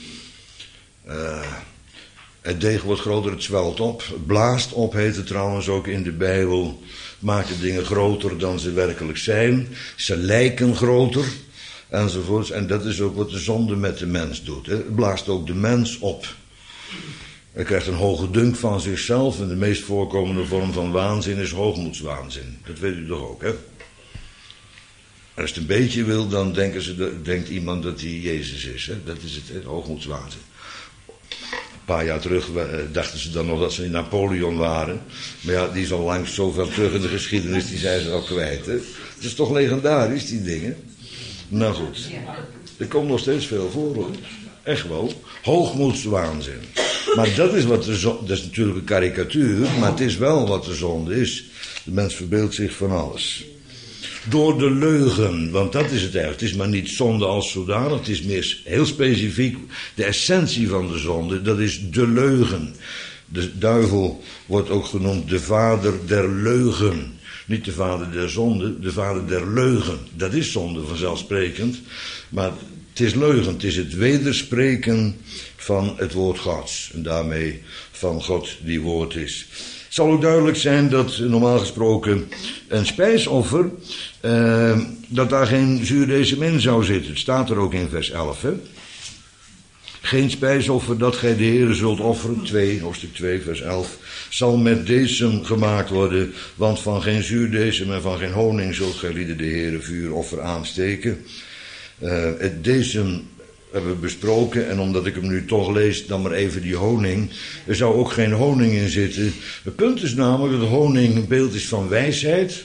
Het deeg wordt groter, het zwelt op. Het blaast op, heet het trouwens ook in de Bijbel. Maakt de dingen groter dan ze werkelijk zijn. Ze lijken groter, enzovoorts. En dat is ook wat de zonde met de mens doet. Hè. Het blaast ook de mens op. Hij krijgt een hoge dunk van zichzelf. En de meest voorkomende vorm van waanzin is hoogmoedswaanzin. Dat weet u toch ook, hè? En als het een beetje wil, dan denkt iemand dat hij Jezus is. Hè? Dat is het, hè? Hoogmoedswaanzin. Een paar jaar terug dachten ze dan nog dat ze in Napoleon waren. Maar ja, die is al lang zoveel terug in de geschiedenis, die zijn ze al kwijt. Hè? Het is toch legendarisch, die dingen. Nou goed, er komt nog steeds veel voor, hoor. Echt wel. Hoogmoedswaanzin. Maar dat is wat dat is natuurlijk een karikatuur, maar het is wel wat de zonde is. De mens verbeeldt zich van alles. Door de leugen, want dat is het eigenlijk. Het is maar niet zonde als zodanig, het is meer heel specifiek. De essentie van de zonde, dat is de leugen. De duivel wordt ook genoemd de vader der leugen. Niet de vader der zonde, de vader der leugen. Dat is zonde vanzelfsprekend, maar het is leugen. Het is het wederspreken van het woord Gods. En daarmee van God die woord is. zal ook duidelijk zijn dat normaal gesproken een spijsoffer, dat daar geen zuurdesem in zou zitten. Het staat er ook in vers 11. Hè? Geen spijsoffer dat gij de Heere zult offeren, hoofdstuk 2 vers 11, zal met desem gemaakt worden, want van geen zuurdesem en van geen honing zult gij lieden de Heere vuuroffer aansteken. Het desem hebben we besproken, en omdat ik hem nu toch lees, dan maar even die honing. Er zou ook geen honing in zitten. Het punt is namelijk dat honing een beeld is van wijsheid.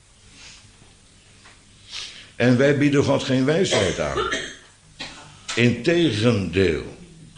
En wij bieden God geen wijsheid aan. Integendeel,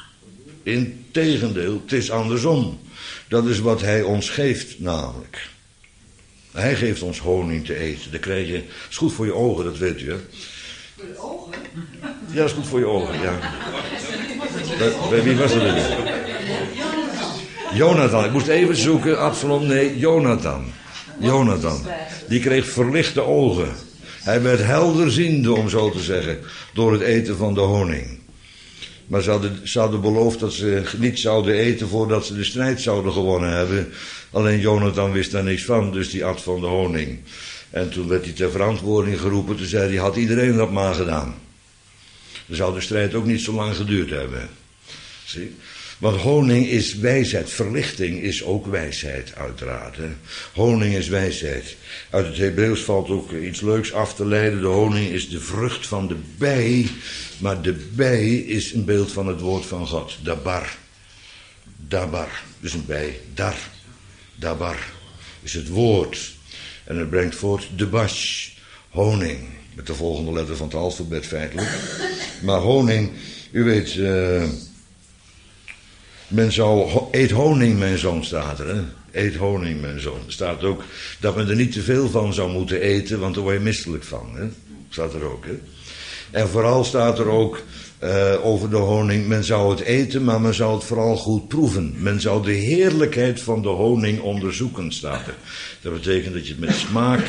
het is andersom. Dat is wat hij ons geeft namelijk. Hij geeft ons honing te eten. Dat krijg je, het is goed voor je ogen, dat weet u hè. Voor de ogen? Ja, dat is goed voor je ogen, ja. Bij wie was dat weer? Jonathan, ik moest even zoeken, Absalom, nee, Jonathan. Die kreeg verlichte ogen. Hij werd helderziende, om zo te zeggen, door het eten van de honing. Maar ze hadden beloofd dat ze niet zouden eten voordat ze de strijd zouden gewonnen hebben. Alleen Jonathan wist daar niks van, dus die at van de honing. En toen werd hij ter verantwoording geroepen, toen zei hij, had iedereen dat maar gedaan. Dan zou de strijd ook niet zo lang geduurd hebben. Zie? Want honing is wijsheid, verlichting is ook wijsheid uiteraard. Hè? Honing is wijsheid. Uit het Hebreeuws valt ook iets leuks af te leiden. De honing is de vrucht van de bij, maar de bij is een beeld van het woord van God. Dabar, dus een bij. Dabar is het woord. En het brengt voort de bash, honing. Met de volgende letter van het alfabet feitelijk. Maar honing, u weet, men zou, eet honing mijn zoon staat er. Hè? Eet honing mijn zoon. Er staat ook dat men er niet te veel van zou moeten eten, want daar word je misselijk van. Hè? Staat er ook. Hè? En vooral staat er ook over de honing, men zou het eten, maar men zou het vooral goed proeven. Men zou de heerlijkheid van de honing onderzoeken, staat er. Dat betekent dat je het met smaak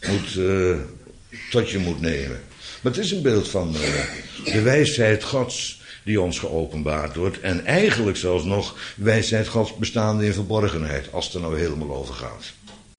tot je moet nemen. Maar het is een beeld van de wijsheid Gods die ons geopenbaard wordt. En eigenlijk zelfs nog wijsheid Gods bestaande in verborgenheid, als het er nou helemaal over gaat.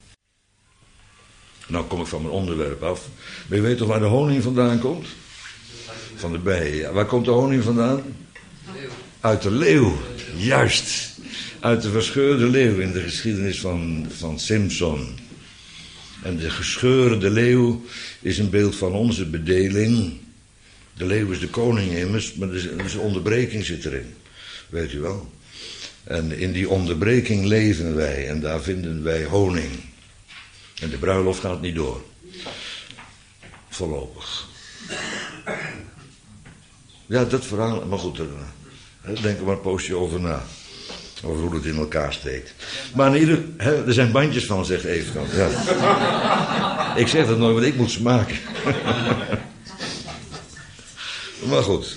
Nou kom ik van mijn onderwerp af. Maar je weet toch waar de honing vandaan komt? Van de bij. Ja. Waar komt de honing vandaan? Uit de leeuw. Juist. Uit de verscheurde leeuw in de geschiedenis van Simson. En de gescheurde leeuw is een beeld van onze bedeling. De leeuw is de koning immers, maar dus een onderbreking zit erin. Weet u wel. En in die onderbreking leven wij en daar vinden wij honing. En de bruiloft gaat niet door. Voorlopig. Ja, dat verhaal, maar goed, daar denk er maar een poosje over na. Over hoe het in elkaar steekt. Maar er zijn bandjes van, zegt Evenkant. Ja. Ik zeg dat nooit, want ik moet ze maken. Maar goed.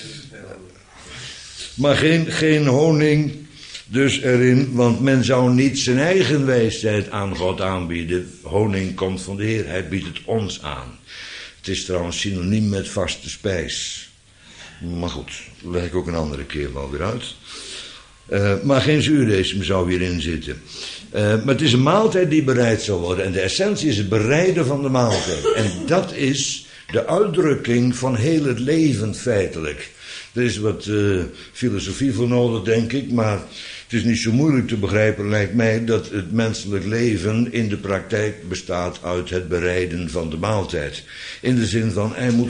Maar geen honing dus erin, want men zou niet zijn eigen wijsheid aan God aanbieden. Honing komt van de Heer, hij biedt het ons aan. Het is trouwens synoniem met vaste spijs. Maar goed, dat leg ik ook een andere keer wel weer uit. Maar geen zuurdesem zou hierin zitten. Maar het is een maaltijd die bereid zal worden. En de essentie is het bereiden van de maaltijd. En dat is de uitdrukking van heel het leven feitelijk. Er is wat filosofie voor nodig, denk ik. Maar het is niet zo moeilijk te begrijpen, lijkt mij, dat het menselijk leven in de praktijk bestaat uit het bereiden van de maaltijd. In de zin van, hij moet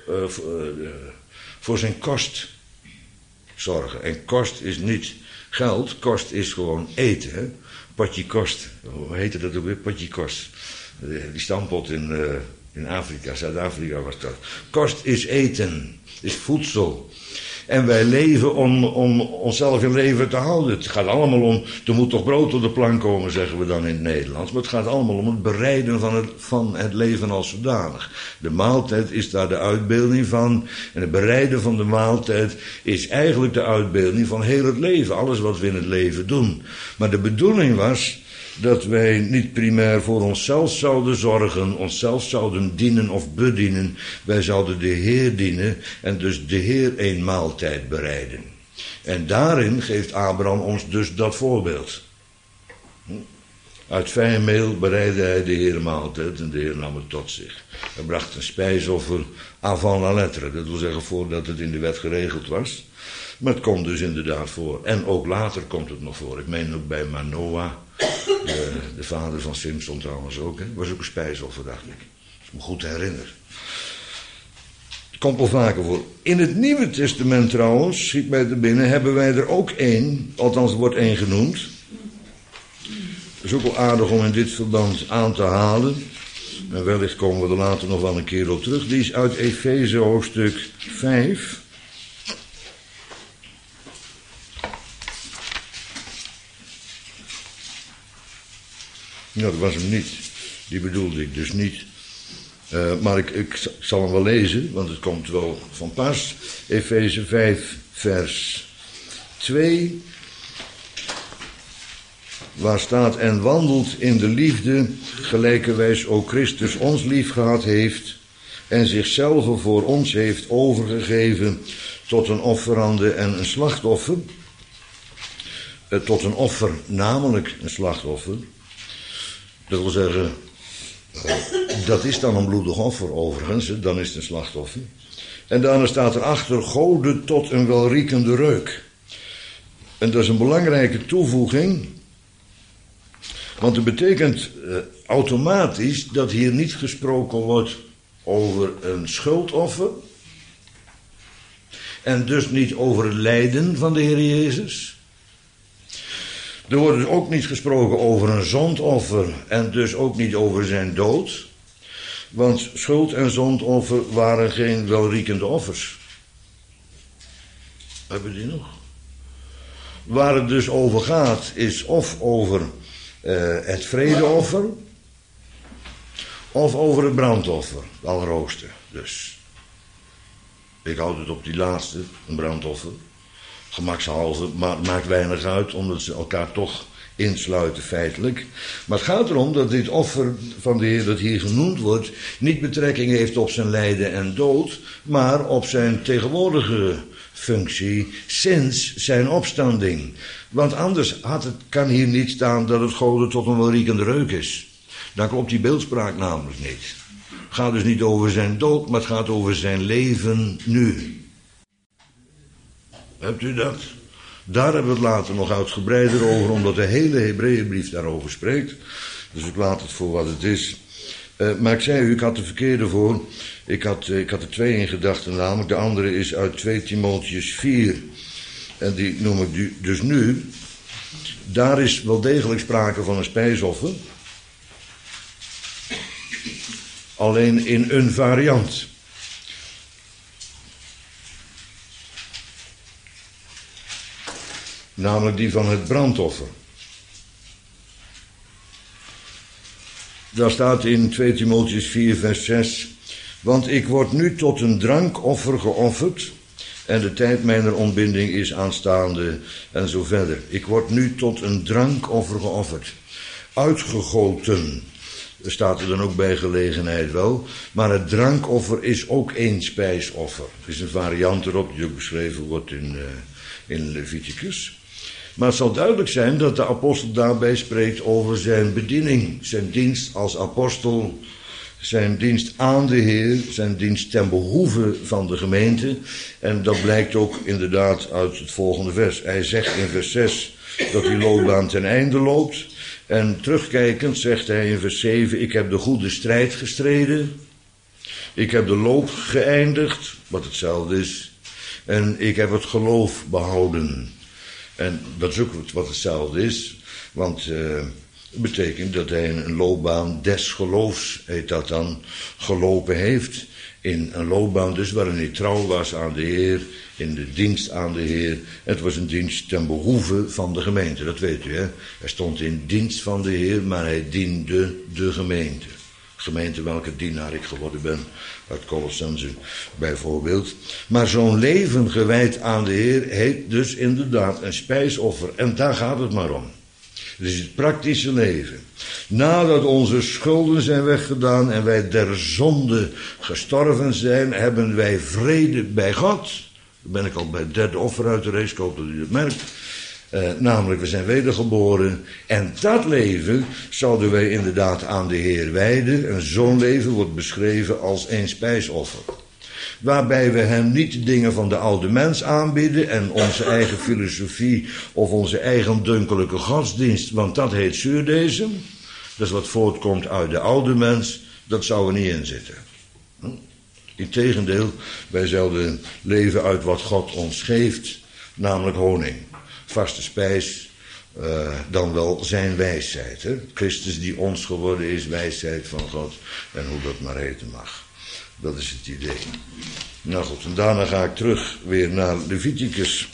voor zijn kost zorgen. En kost is niet geld, kost is gewoon eten. Hè? Potje kost, hoe heette dat ook weer? Potje kost. Die stampot in Afrika, Zuid-Afrika was dat. Kost is eten, is voedsel. En wij leven om onszelf in leven te houden. Het gaat allemaal om, er moet toch brood op de plank komen, zeggen we dan in het Nederlands. Maar het gaat allemaal om het bereiden van het leven als zodanig. De maaltijd is daar de uitbeelding van. En het bereiden van de maaltijd is eigenlijk de uitbeelding van heel het leven. Alles wat we in het leven doen. Maar de bedoeling was dat wij niet primair voor onszelf zouden zorgen, onszelf zouden dienen of bedienen. Wij zouden de Heer dienen en dus de Heer een maaltijd bereiden. En daarin geeft Abraham ons dus dat voorbeeld. Uit fijn meel bereidde hij de Heer maaltijd en de Heer nam het tot zich. Hij bracht een spijsoffer avant la lettre, dat wil zeggen voordat het in de wet geregeld was. Maar het komt dus inderdaad voor. En ook later komt het nog voor. Ik meen ook bij Manoah, de vader van Simson trouwens ook. Hè. Was ook een spijsoffer, dacht ik. Dat is me goed te herinneren. Het komt wel vaker voor. In het Nieuwe Testament trouwens, schiet mij er binnen, hebben wij er ook één. Althans, er wordt één genoemd. Dat is ook wel aardig om in dit verband aan te halen. En wellicht komen we er later nog wel een keer op terug. Die is uit Efeze hoofdstuk 5. Nou, dat was hem niet. Die bedoelde ik dus niet. Maar ik zal hem wel lezen, want het komt wel van pas. Efeze 5, vers 2. Waar staat: en wandelt in de liefde, gelijkerwijs ook Christus ons lief gehad heeft en zichzelf voor ons heeft overgegeven tot een offerande en een slachtoffer. Tot een offer, namelijk een slachtoffer. Dat wil zeggen, dat is dan een bloedig offer overigens, dan is het een slachtoffer. En daarna staat erachter: gode tot een welriekende reuk. En dat is een belangrijke toevoeging. Want het betekent automatisch dat hier niet gesproken wordt over een schuldoffer. En dus niet over het lijden van de Heer Jezus. Er wordt dus ook niet gesproken over een zondoffer en dus ook niet over zijn dood. Want schuld en zondoffer waren geen welriekende offers. Hebben we die nog? Waar het dus over gaat is of over het vredeoffer of over het brandoffer, het allerhoogste dus. Ik houd het op die laatste, een brandoffer. Gemakshalve, maar het maakt weinig uit, omdat ze elkaar toch insluiten feitelijk. Maar het gaat erom dat dit offer van de Heer dat hier genoemd wordt niet betrekking heeft op zijn lijden en dood, maar op zijn tegenwoordige functie sinds zijn opstanding. Want anders kan hier niet staan dat het gode tot een welriekende reuk is. Dan klopt die beeldspraak namelijk niet. Het gaat dus niet over zijn dood, maar het gaat over zijn leven nu. Hebt u dat? Daar hebben we het later nog uitgebreider over, omdat de hele Hebreeënbrief daarover spreekt. Dus ik laat het voor wat het is. Maar ik zei u, ik had de verkeerde voor. Ik had er twee in gedachten namelijk. De andere is uit 2 Timotheüs 4. En die noem ik dus nu. Daar is wel degelijk sprake van een spijsoffer. Alleen in een variant. Namelijk die van het brandoffer. Daar staat in 2 Timotheüs 4 vers 6. Want ik word nu tot een drankoffer geofferd. En de tijd mijner ontbinding is aanstaande. En zo verder. Ik word nu tot een drankoffer geofferd. Uitgegoten. Er staat er dan ook bij gelegenheid wel. Maar het drankoffer is ook één spijsoffer. Er is een variant erop die ook beschreven wordt in Leviticus. Maar het zal duidelijk zijn dat de apostel daarbij spreekt over zijn bediening, zijn dienst als apostel, zijn dienst aan de Heer, zijn dienst ten behoeve van de gemeente. En dat blijkt ook inderdaad uit het volgende vers. Hij zegt in vers 6 dat die loopbaan ten einde loopt. En terugkijkend zegt hij in vers 7, ik heb de goede strijd gestreden. Ik heb de loop geëindigd, wat hetzelfde is. En ik heb het geloof behouden. En dat is ook wat hetzelfde is, want het betekent dat hij een loopbaan des geloofs, heet dat dan, gelopen heeft. In een loopbaan dus waarin hij trouw was aan de Heer, in de dienst aan de Heer. Het was een dienst ten behoeve van de gemeente, dat weet u hè. Hij stond in dienst van de Heer, maar hij diende de gemeente. Gemeente welke dienaar ik geworden ben, uit Colossense bijvoorbeeld. Maar zo'n leven gewijd aan de Heer heet dus inderdaad een spijsoffer. En daar gaat het maar om. Dus het praktische leven. Nadat onze schulden zijn weggedaan en wij der zonde gestorven zijn, hebben wij vrede bij God. Dan ben ik al bij het derde offer uit de race, ik hoop dat u het merkt. Namelijk, we zijn wedergeboren. En dat leven zouden wij inderdaad aan de Heer wijden. En zo'n leven wordt beschreven als een spijsoffer. Waarbij we hem niet de dingen van de oude mens aanbieden en onze eigen filosofie of onze eigendunkelijke godsdienst, want dat heet zuurdesem. Dat is wat voortkomt uit de oude mens, dat zou er niet in zitten. Integendeel, wij zouden leven uit wat God ons geeft, namelijk honing. Vaste spijs, dan wel zijn wijsheid. Hè? Christus die ons geworden is, wijsheid van God en hoe dat maar heten mag. Dat is het idee. Nou goed, en daarna ga ik terug weer naar Leviticus.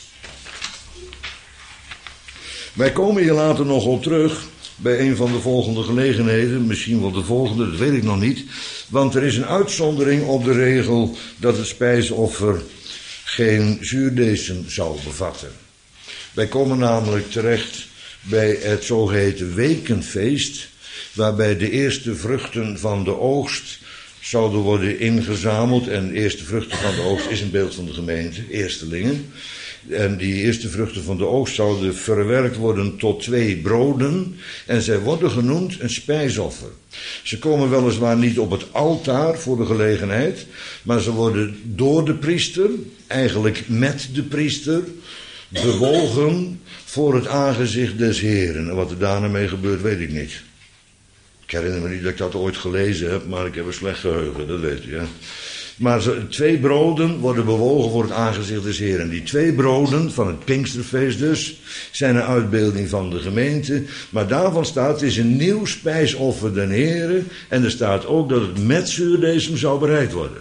Wij komen hier later nog op terug bij een van de volgende gelegenheden. Misschien wel de volgende, dat weet ik nog niet. Want er is een uitzondering op de regel dat het spijsoffer geen zuurdesem zou bevatten. Wij komen namelijk terecht bij het zogeheten wekenfeest, waarbij de eerste vruchten van de oogst zouden worden ingezameld. En de eerste vruchten van de oogst is een beeld van de gemeente, eerstelingen. En die eerste vruchten van de oogst zouden verwerkt worden tot 2 broden. En zij worden genoemd een spijsoffer. Ze komen weliswaar niet op het altaar voor de gelegenheid, maar ze worden door de priester, eigenlijk met de priester, bewogen voor het aangezicht des Heren. En wat er daarna mee gebeurt, weet ik niet. Ik herinner me niet dat ik dat ooit gelezen heb, maar ik heb een slecht geheugen, dat weet u. Hè? Maar 2 broden worden bewogen voor het aangezicht des Heren. Die 2 broden, van het Pinksterfeest dus, zijn een uitbeelding van de gemeente. Maar daarvan staat, het is een nieuw spijsoffer den Heren. En er staat ook dat het met zuurdesem zou bereid worden.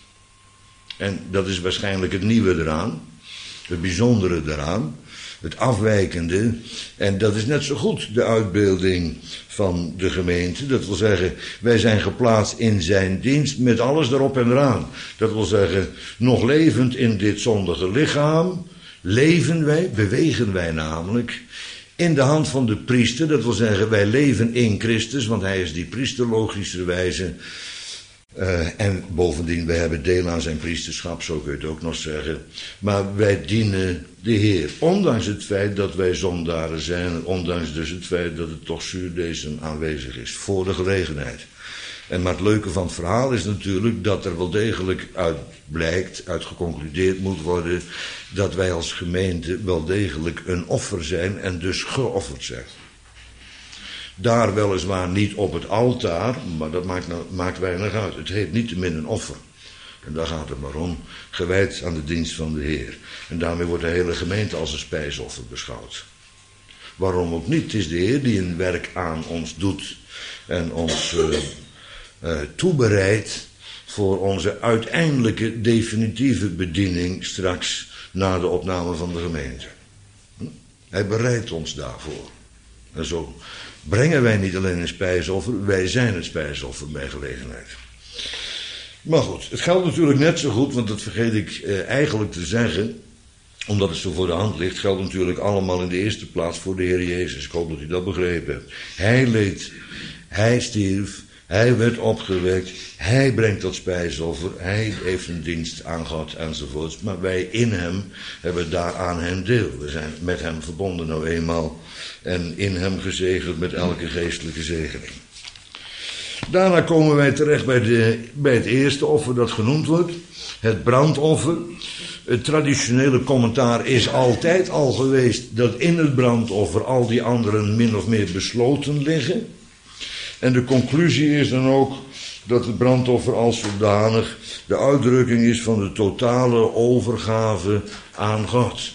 En dat is waarschijnlijk het nieuwe eraan. Het bijzondere eraan. Het afwijkende. En dat is net zo goed de uitbeelding van de gemeente. Dat wil zeggen, wij zijn geplaatst in zijn dienst met alles erop en eraan. Dat wil zeggen, nog levend in dit zondige lichaam, leven wij, bewegen wij namelijk, in de hand van de priester. Dat wil zeggen, wij leven in Christus, want hij is die priester logischerwijze. En bovendien, wij hebben deel aan zijn priesterschap, zo kun je het ook nog zeggen. Maar wij dienen de Heer, ondanks het feit dat wij zondaren zijn, ondanks dus het feit dat het toch zuurdesem aanwezig is, voor de gelegenheid. Maar het leuke van het verhaal is natuurlijk dat er wel degelijk uit blijkt, uit geconcludeerd moet worden, dat wij als gemeente wel degelijk een offer zijn en dus geofferd zijn. Daar weliswaar niet op het altaar, maar dat maakt weinig uit. Het heet niettemin een offer. En daar gaat het maar om, gewijd aan de dienst van de Heer. En daarmee wordt de hele gemeente als een spijsoffer beschouwd. Waarom ook niet? Het is de Heer die een werk aan ons doet en ons toebereidt voor onze uiteindelijke definitieve bediening straks na de opname van de gemeente. Hij bereidt ons daarvoor. En zo brengen wij niet alleen een spijsoffer, wij zijn het spijsoffer bij gelegenheid. Maar goed, het geldt natuurlijk net zo goed, want dat vergeet ik eigenlijk te zeggen, omdat het zo voor de hand ligt, geldt natuurlijk allemaal in de eerste plaats voor de Heer Jezus. Ik hoop dat u dat begrepen hebt. Hij leed, hij stierf, hij werd opgewekt, hij brengt dat spijsoffer, hij heeft een dienst aan God enzovoorts. Maar wij in hem hebben daaraan hem deel. We zijn met hem verbonden nou eenmaal en in hem gezegend met elke geestelijke zegening. Daarna komen wij terecht bij het eerste offer dat genoemd wordt, het brandoffer. Het traditionele commentaar is altijd al geweest dat in het brandoffer al die anderen min of meer besloten liggen. En de conclusie is dan ook dat het brandoffer als zodanig de uitdrukking is van de totale overgave aan God.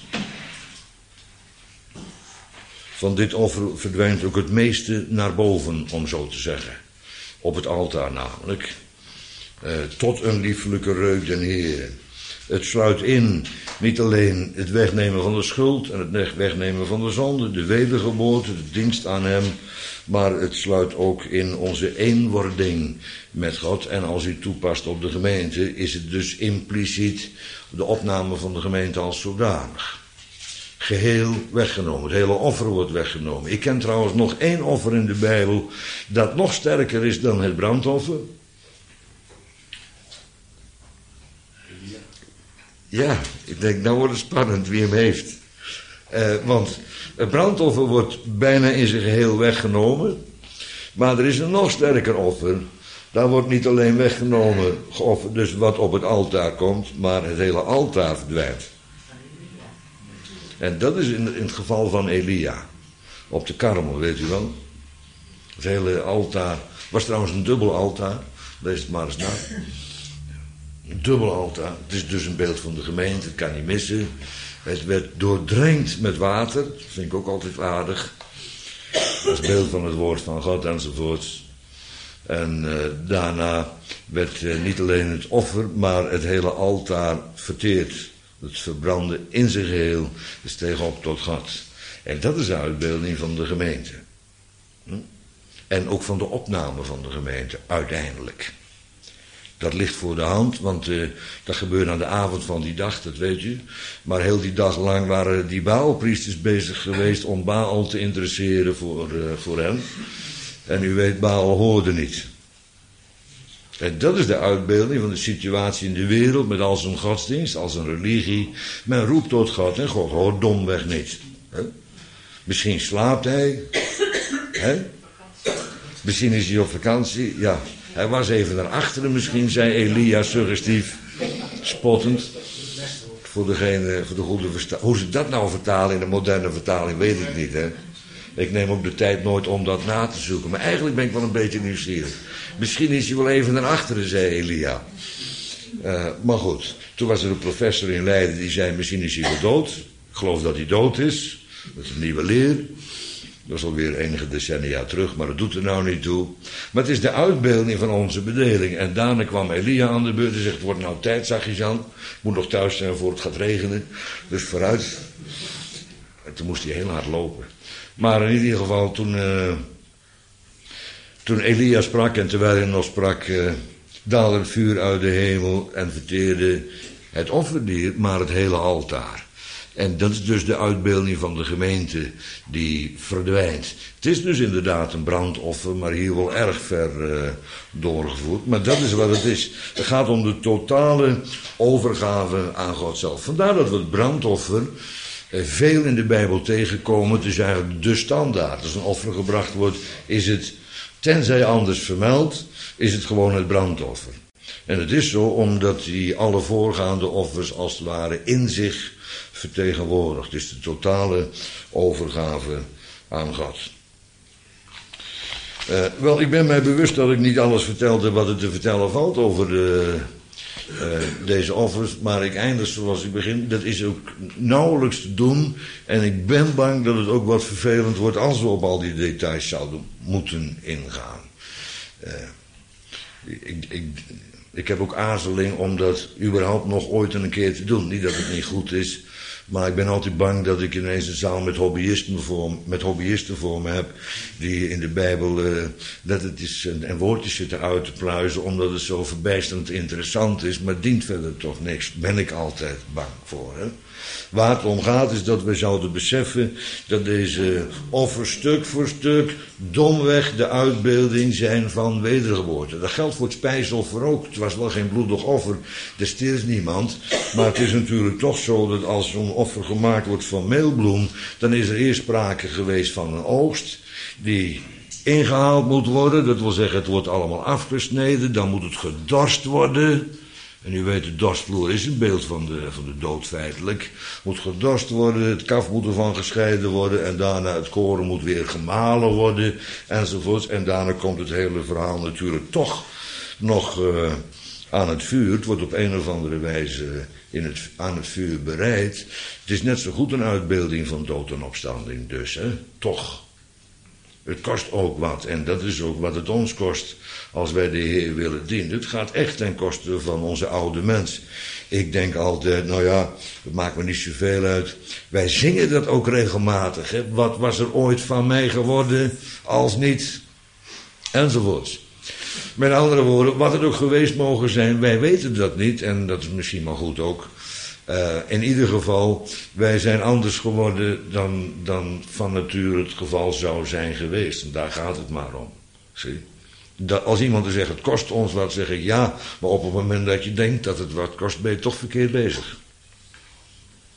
Van dit offer verdwijnt ook het meeste naar boven, om zo te zeggen. Op het altaar namelijk. Tot een liefelijke reuk den Heer. Het sluit in niet alleen het wegnemen van de schuld en het wegnemen van de zonde, de wedergeboorte, de dienst aan hem, maar het sluit ook in onze eenwording met God. En als u toepast op de gemeente, is het dus impliciet de opname van de gemeente als zodanig. Geheel weggenomen, het hele offer wordt weggenomen. Ik ken trouwens nog 1 offer in de Bijbel dat nog sterker is dan het brandoffer. Ja, ik denk, nou wordt het spannend wie hem heeft. Want het brandoffer wordt bijna in zijn geheel weggenomen. Maar er is een nog sterker offer. Daar wordt niet alleen weggenomen, geofferd, dus wat op het altaar komt, maar het hele altaar verdwijnt. En dat is in het geval van Elia. Op de Karmel, weet u wel. Het hele altaar was trouwens een dubbel altaar. Lees het maar eens na. Een dubbel altaar. Het is dus een beeld van de gemeente, het kan niet missen. Het werd doordrenkt met water. Dat vind ik ook altijd aardig. Dat is beeld van het woord van God enzovoort. En daarna werd niet alleen het offer, maar het hele altaar verteerd. Het verbrandde in zijn geheel, dus tegenop tot God. En dat is de uitbeelding van de gemeente. En ook van de opname van de gemeente, uiteindelijk. Dat ligt voor de hand, want dat gebeurde aan de avond van die dag, dat weet u. Maar heel die dag lang waren die Baalpriesters bezig geweest om Baal te interesseren voor hen. En u weet, Baal hoorde niet. En dat is de uitbeelding van de situatie in de wereld met al zijn godsdienst, als een religie. Men roept tot God en God hoort domweg niet. He? Misschien slaapt hij. He? Misschien is hij op vakantie. Ja, hij was even naar achteren misschien, zei Elia suggestief, spottend. Voor de goede vertaling. Hoe ze dat nou vertalen in de moderne vertaling, weet ik niet, hè. Ik neem ook de tijd nooit om dat na te zoeken. Maar eigenlijk ben ik wel een beetje nieuwsgierig. Misschien is hij wel even naar achteren, zei Elia. Maar goed, toen was er een professor in Leiden die zei, misschien is hij wel dood. Ik geloof dat hij dood is. Dat is een nieuwe leer. Dat is alweer enige decennia terug, maar dat doet er nou niet toe. Maar het is de uitbeelding van onze bedeling. En daarna kwam Elia aan de beurt en zegt, het wordt nou tijd, zachtjesaan. Ik moet nog thuis zijn voor het gaat regenen. Dus vooruit. En toen moest hij heel hard lopen. Maar in ieder geval, toen Elia sprak en terwijl hij nog sprak, daalde het vuur uit de hemel en verteerde het offerdier, maar het hele altaar. En dat is dus de uitbeelding van de gemeente die verdwijnt. Het is dus inderdaad een brandoffer, maar hier wel erg ver doorgevoerd. Maar dat is wat het is. Het gaat om de totale overgave aan God zelf. Vandaar dat we het brandoffer veel in de Bijbel tegenkomen. Het is eigenlijk de standaard. Als een offer gebracht wordt, is het, tenzij anders vermeld, is het gewoon het brandoffer. En het is zo omdat hij alle voorgaande offers als het ware in zich vertegenwoordigt. Het is de totale overgave aan God. Wel, ik ben mij bewust dat ik niet alles vertelde wat er te vertellen valt over deze offers, maar ik eindig zoals ik begin. Dat is ook nauwelijks te doen en ik ben bang dat het ook wat vervelend wordt als we op al die details zouden moeten ingaan. Ik heb ook aarzeling om dat überhaupt nog ooit een keer te doen. Niet dat het niet goed is, maar ik ben altijd bang dat ik ineens een zaal met hobbyisten voor me heb, die in de Bijbel lettertjes en woordjes zitten uit te pluizen, omdat het zo verbijsterend interessant is, maar dient verder toch niks. Ben ik altijd bang voor, hè? Waar het om gaat is dat we zouden beseffen dat deze offers stuk voor stuk domweg de uitbeelding zijn van wedergeboorte. Dat geldt voor het spijsoffer ook. Het was wel geen bloedig offer, er stierf niemand. Maar het is natuurlijk toch zo dat als zo'n offer gemaakt wordt van meelbloem, dan is er eerst sprake geweest van een oogst die ingehaald moet worden. Dat wil zeggen, het wordt allemaal afgesneden, dan moet het gedorst worden. En u weet, de dorstvloer is een beeld van de dood feitelijk. Moet gedorst worden, het kaf moet ervan gescheiden worden en daarna het koren moet weer gemalen worden enzovoort. En daarna komt het hele verhaal natuurlijk toch nog aan het vuur. Het wordt op een of andere wijze aan het vuur bereid. Het is net zo goed een uitbeelding van dood en opstanding dus, hè? Toch. Het kost ook wat en dat is ook wat het ons kost als wij de Heer willen dienen. Het gaat echt ten koste van onze oude mens. Ik denk altijd, nou ja, dat maakt me niet zoveel uit. Wij zingen dat ook regelmatig. Hè? Wat was er ooit van mij geworden als niet? Enzovoorts. Met andere woorden, wat het ook geweest mogen zijn, wij weten dat niet en dat is misschien maar goed ook. In ieder geval, wij zijn anders geworden dan van nature het geval zou zijn geweest. En daar gaat het maar om. Zie? Als iemand er zegt, het kost ons wat, zeg ik ja. Maar op het moment dat je denkt dat het wat kost, ben je toch verkeerd bezig.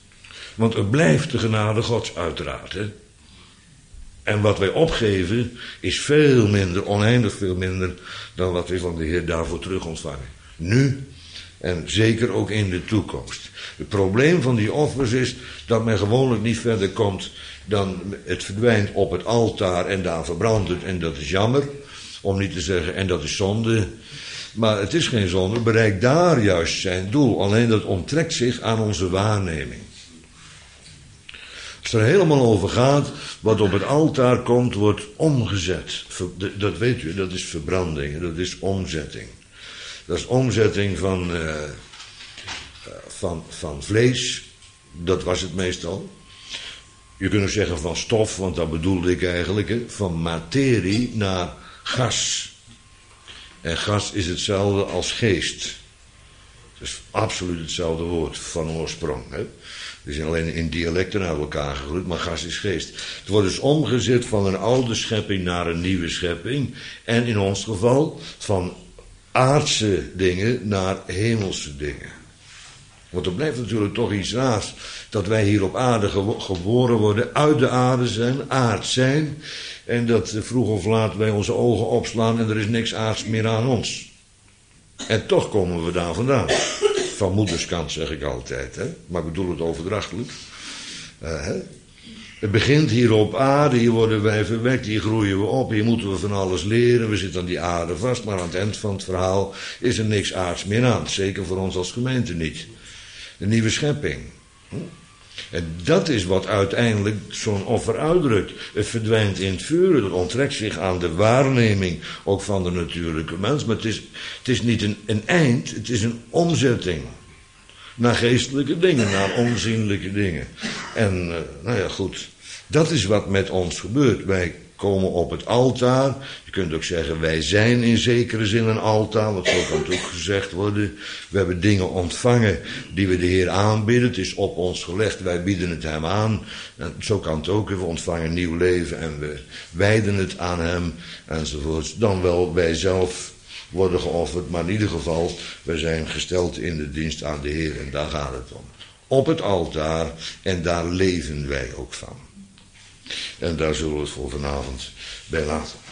Want het blijft de genade Gods uiteraard. Hè? En wat wij opgeven is veel minder, oneindig veel minder, dan wat we van de Heer daarvoor terug ontvangen. Nu en zeker ook in de toekomst. Het probleem van die offers is dat men gewoonlijk niet verder komt dan het verdwijnt op het altaar en daar verbrandt het. En dat is jammer, om niet te zeggen en dat is zonde. Maar het is geen zonde, bereikt daar juist zijn doel. Alleen dat onttrekt zich aan onze waarneming. Als het er helemaal over gaat, wat op het altaar komt, wordt omgezet. Dat weet u, dat is verbranding, dat is omzetting. Dat is omzetting van vlees, dat was het meestal. Je kunt ook zeggen van stof, want dat bedoelde ik eigenlijk. Hè? Van materie naar gas. En gas is hetzelfde als geest. Het is absoluut hetzelfde woord van oorsprong. Hè? Die zijn alleen in dialecten uit elkaar gegroeid, maar gas is geest. Het wordt dus omgezet van een oude schepping naar een nieuwe schepping. En in ons geval van aardse dingen naar hemelse dingen. Want er blijft natuurlijk toch iets raars. Dat wij hier op aarde geboren worden, uit de aarde zijn, aard zijn. En dat vroeg of laat wij onze ogen opslaan en er is niks aards meer aan ons. En toch komen we daar vandaan. Van moederskant zeg ik altijd, hè? Maar ik bedoel het overdrachtelijk. Het begint hier op aarde, hier worden wij verwekt, hier groeien we op, hier moeten we van alles leren, we zitten aan die aarde vast, maar aan het eind van het verhaal is er niks aards meer aan. Zeker voor ons als gemeente niet. De nieuwe schepping. En dat is wat uiteindelijk zo'n offer uitdrukt. Het verdwijnt in het vuur, het onttrekt zich aan de waarneming, ook van de natuurlijke mens. Maar het is niet een eind, het is een omzetting. Naar geestelijke dingen, naar onzienlijke dingen. En, nou ja, goed. Dat is wat met ons gebeurt. Wij komen op het altaar. Je kunt ook zeggen, wij zijn in zekere zin een altaar. Want zo kan het ook gezegd worden. We hebben dingen ontvangen die we de Heer aanbidden. Het is op ons gelegd, wij bieden het hem aan. En zo kan het ook. We ontvangen nieuw leven en we wijden het aan hem. Enzovoorts. Dan wel wij zelf worden geofferd. Maar in ieder geval, wij zijn gesteld in de dienst aan de Heer. En daar gaat het om. Op het altaar. En daar leven wij ook van. En daar zullen we het voor vanavond bij laten.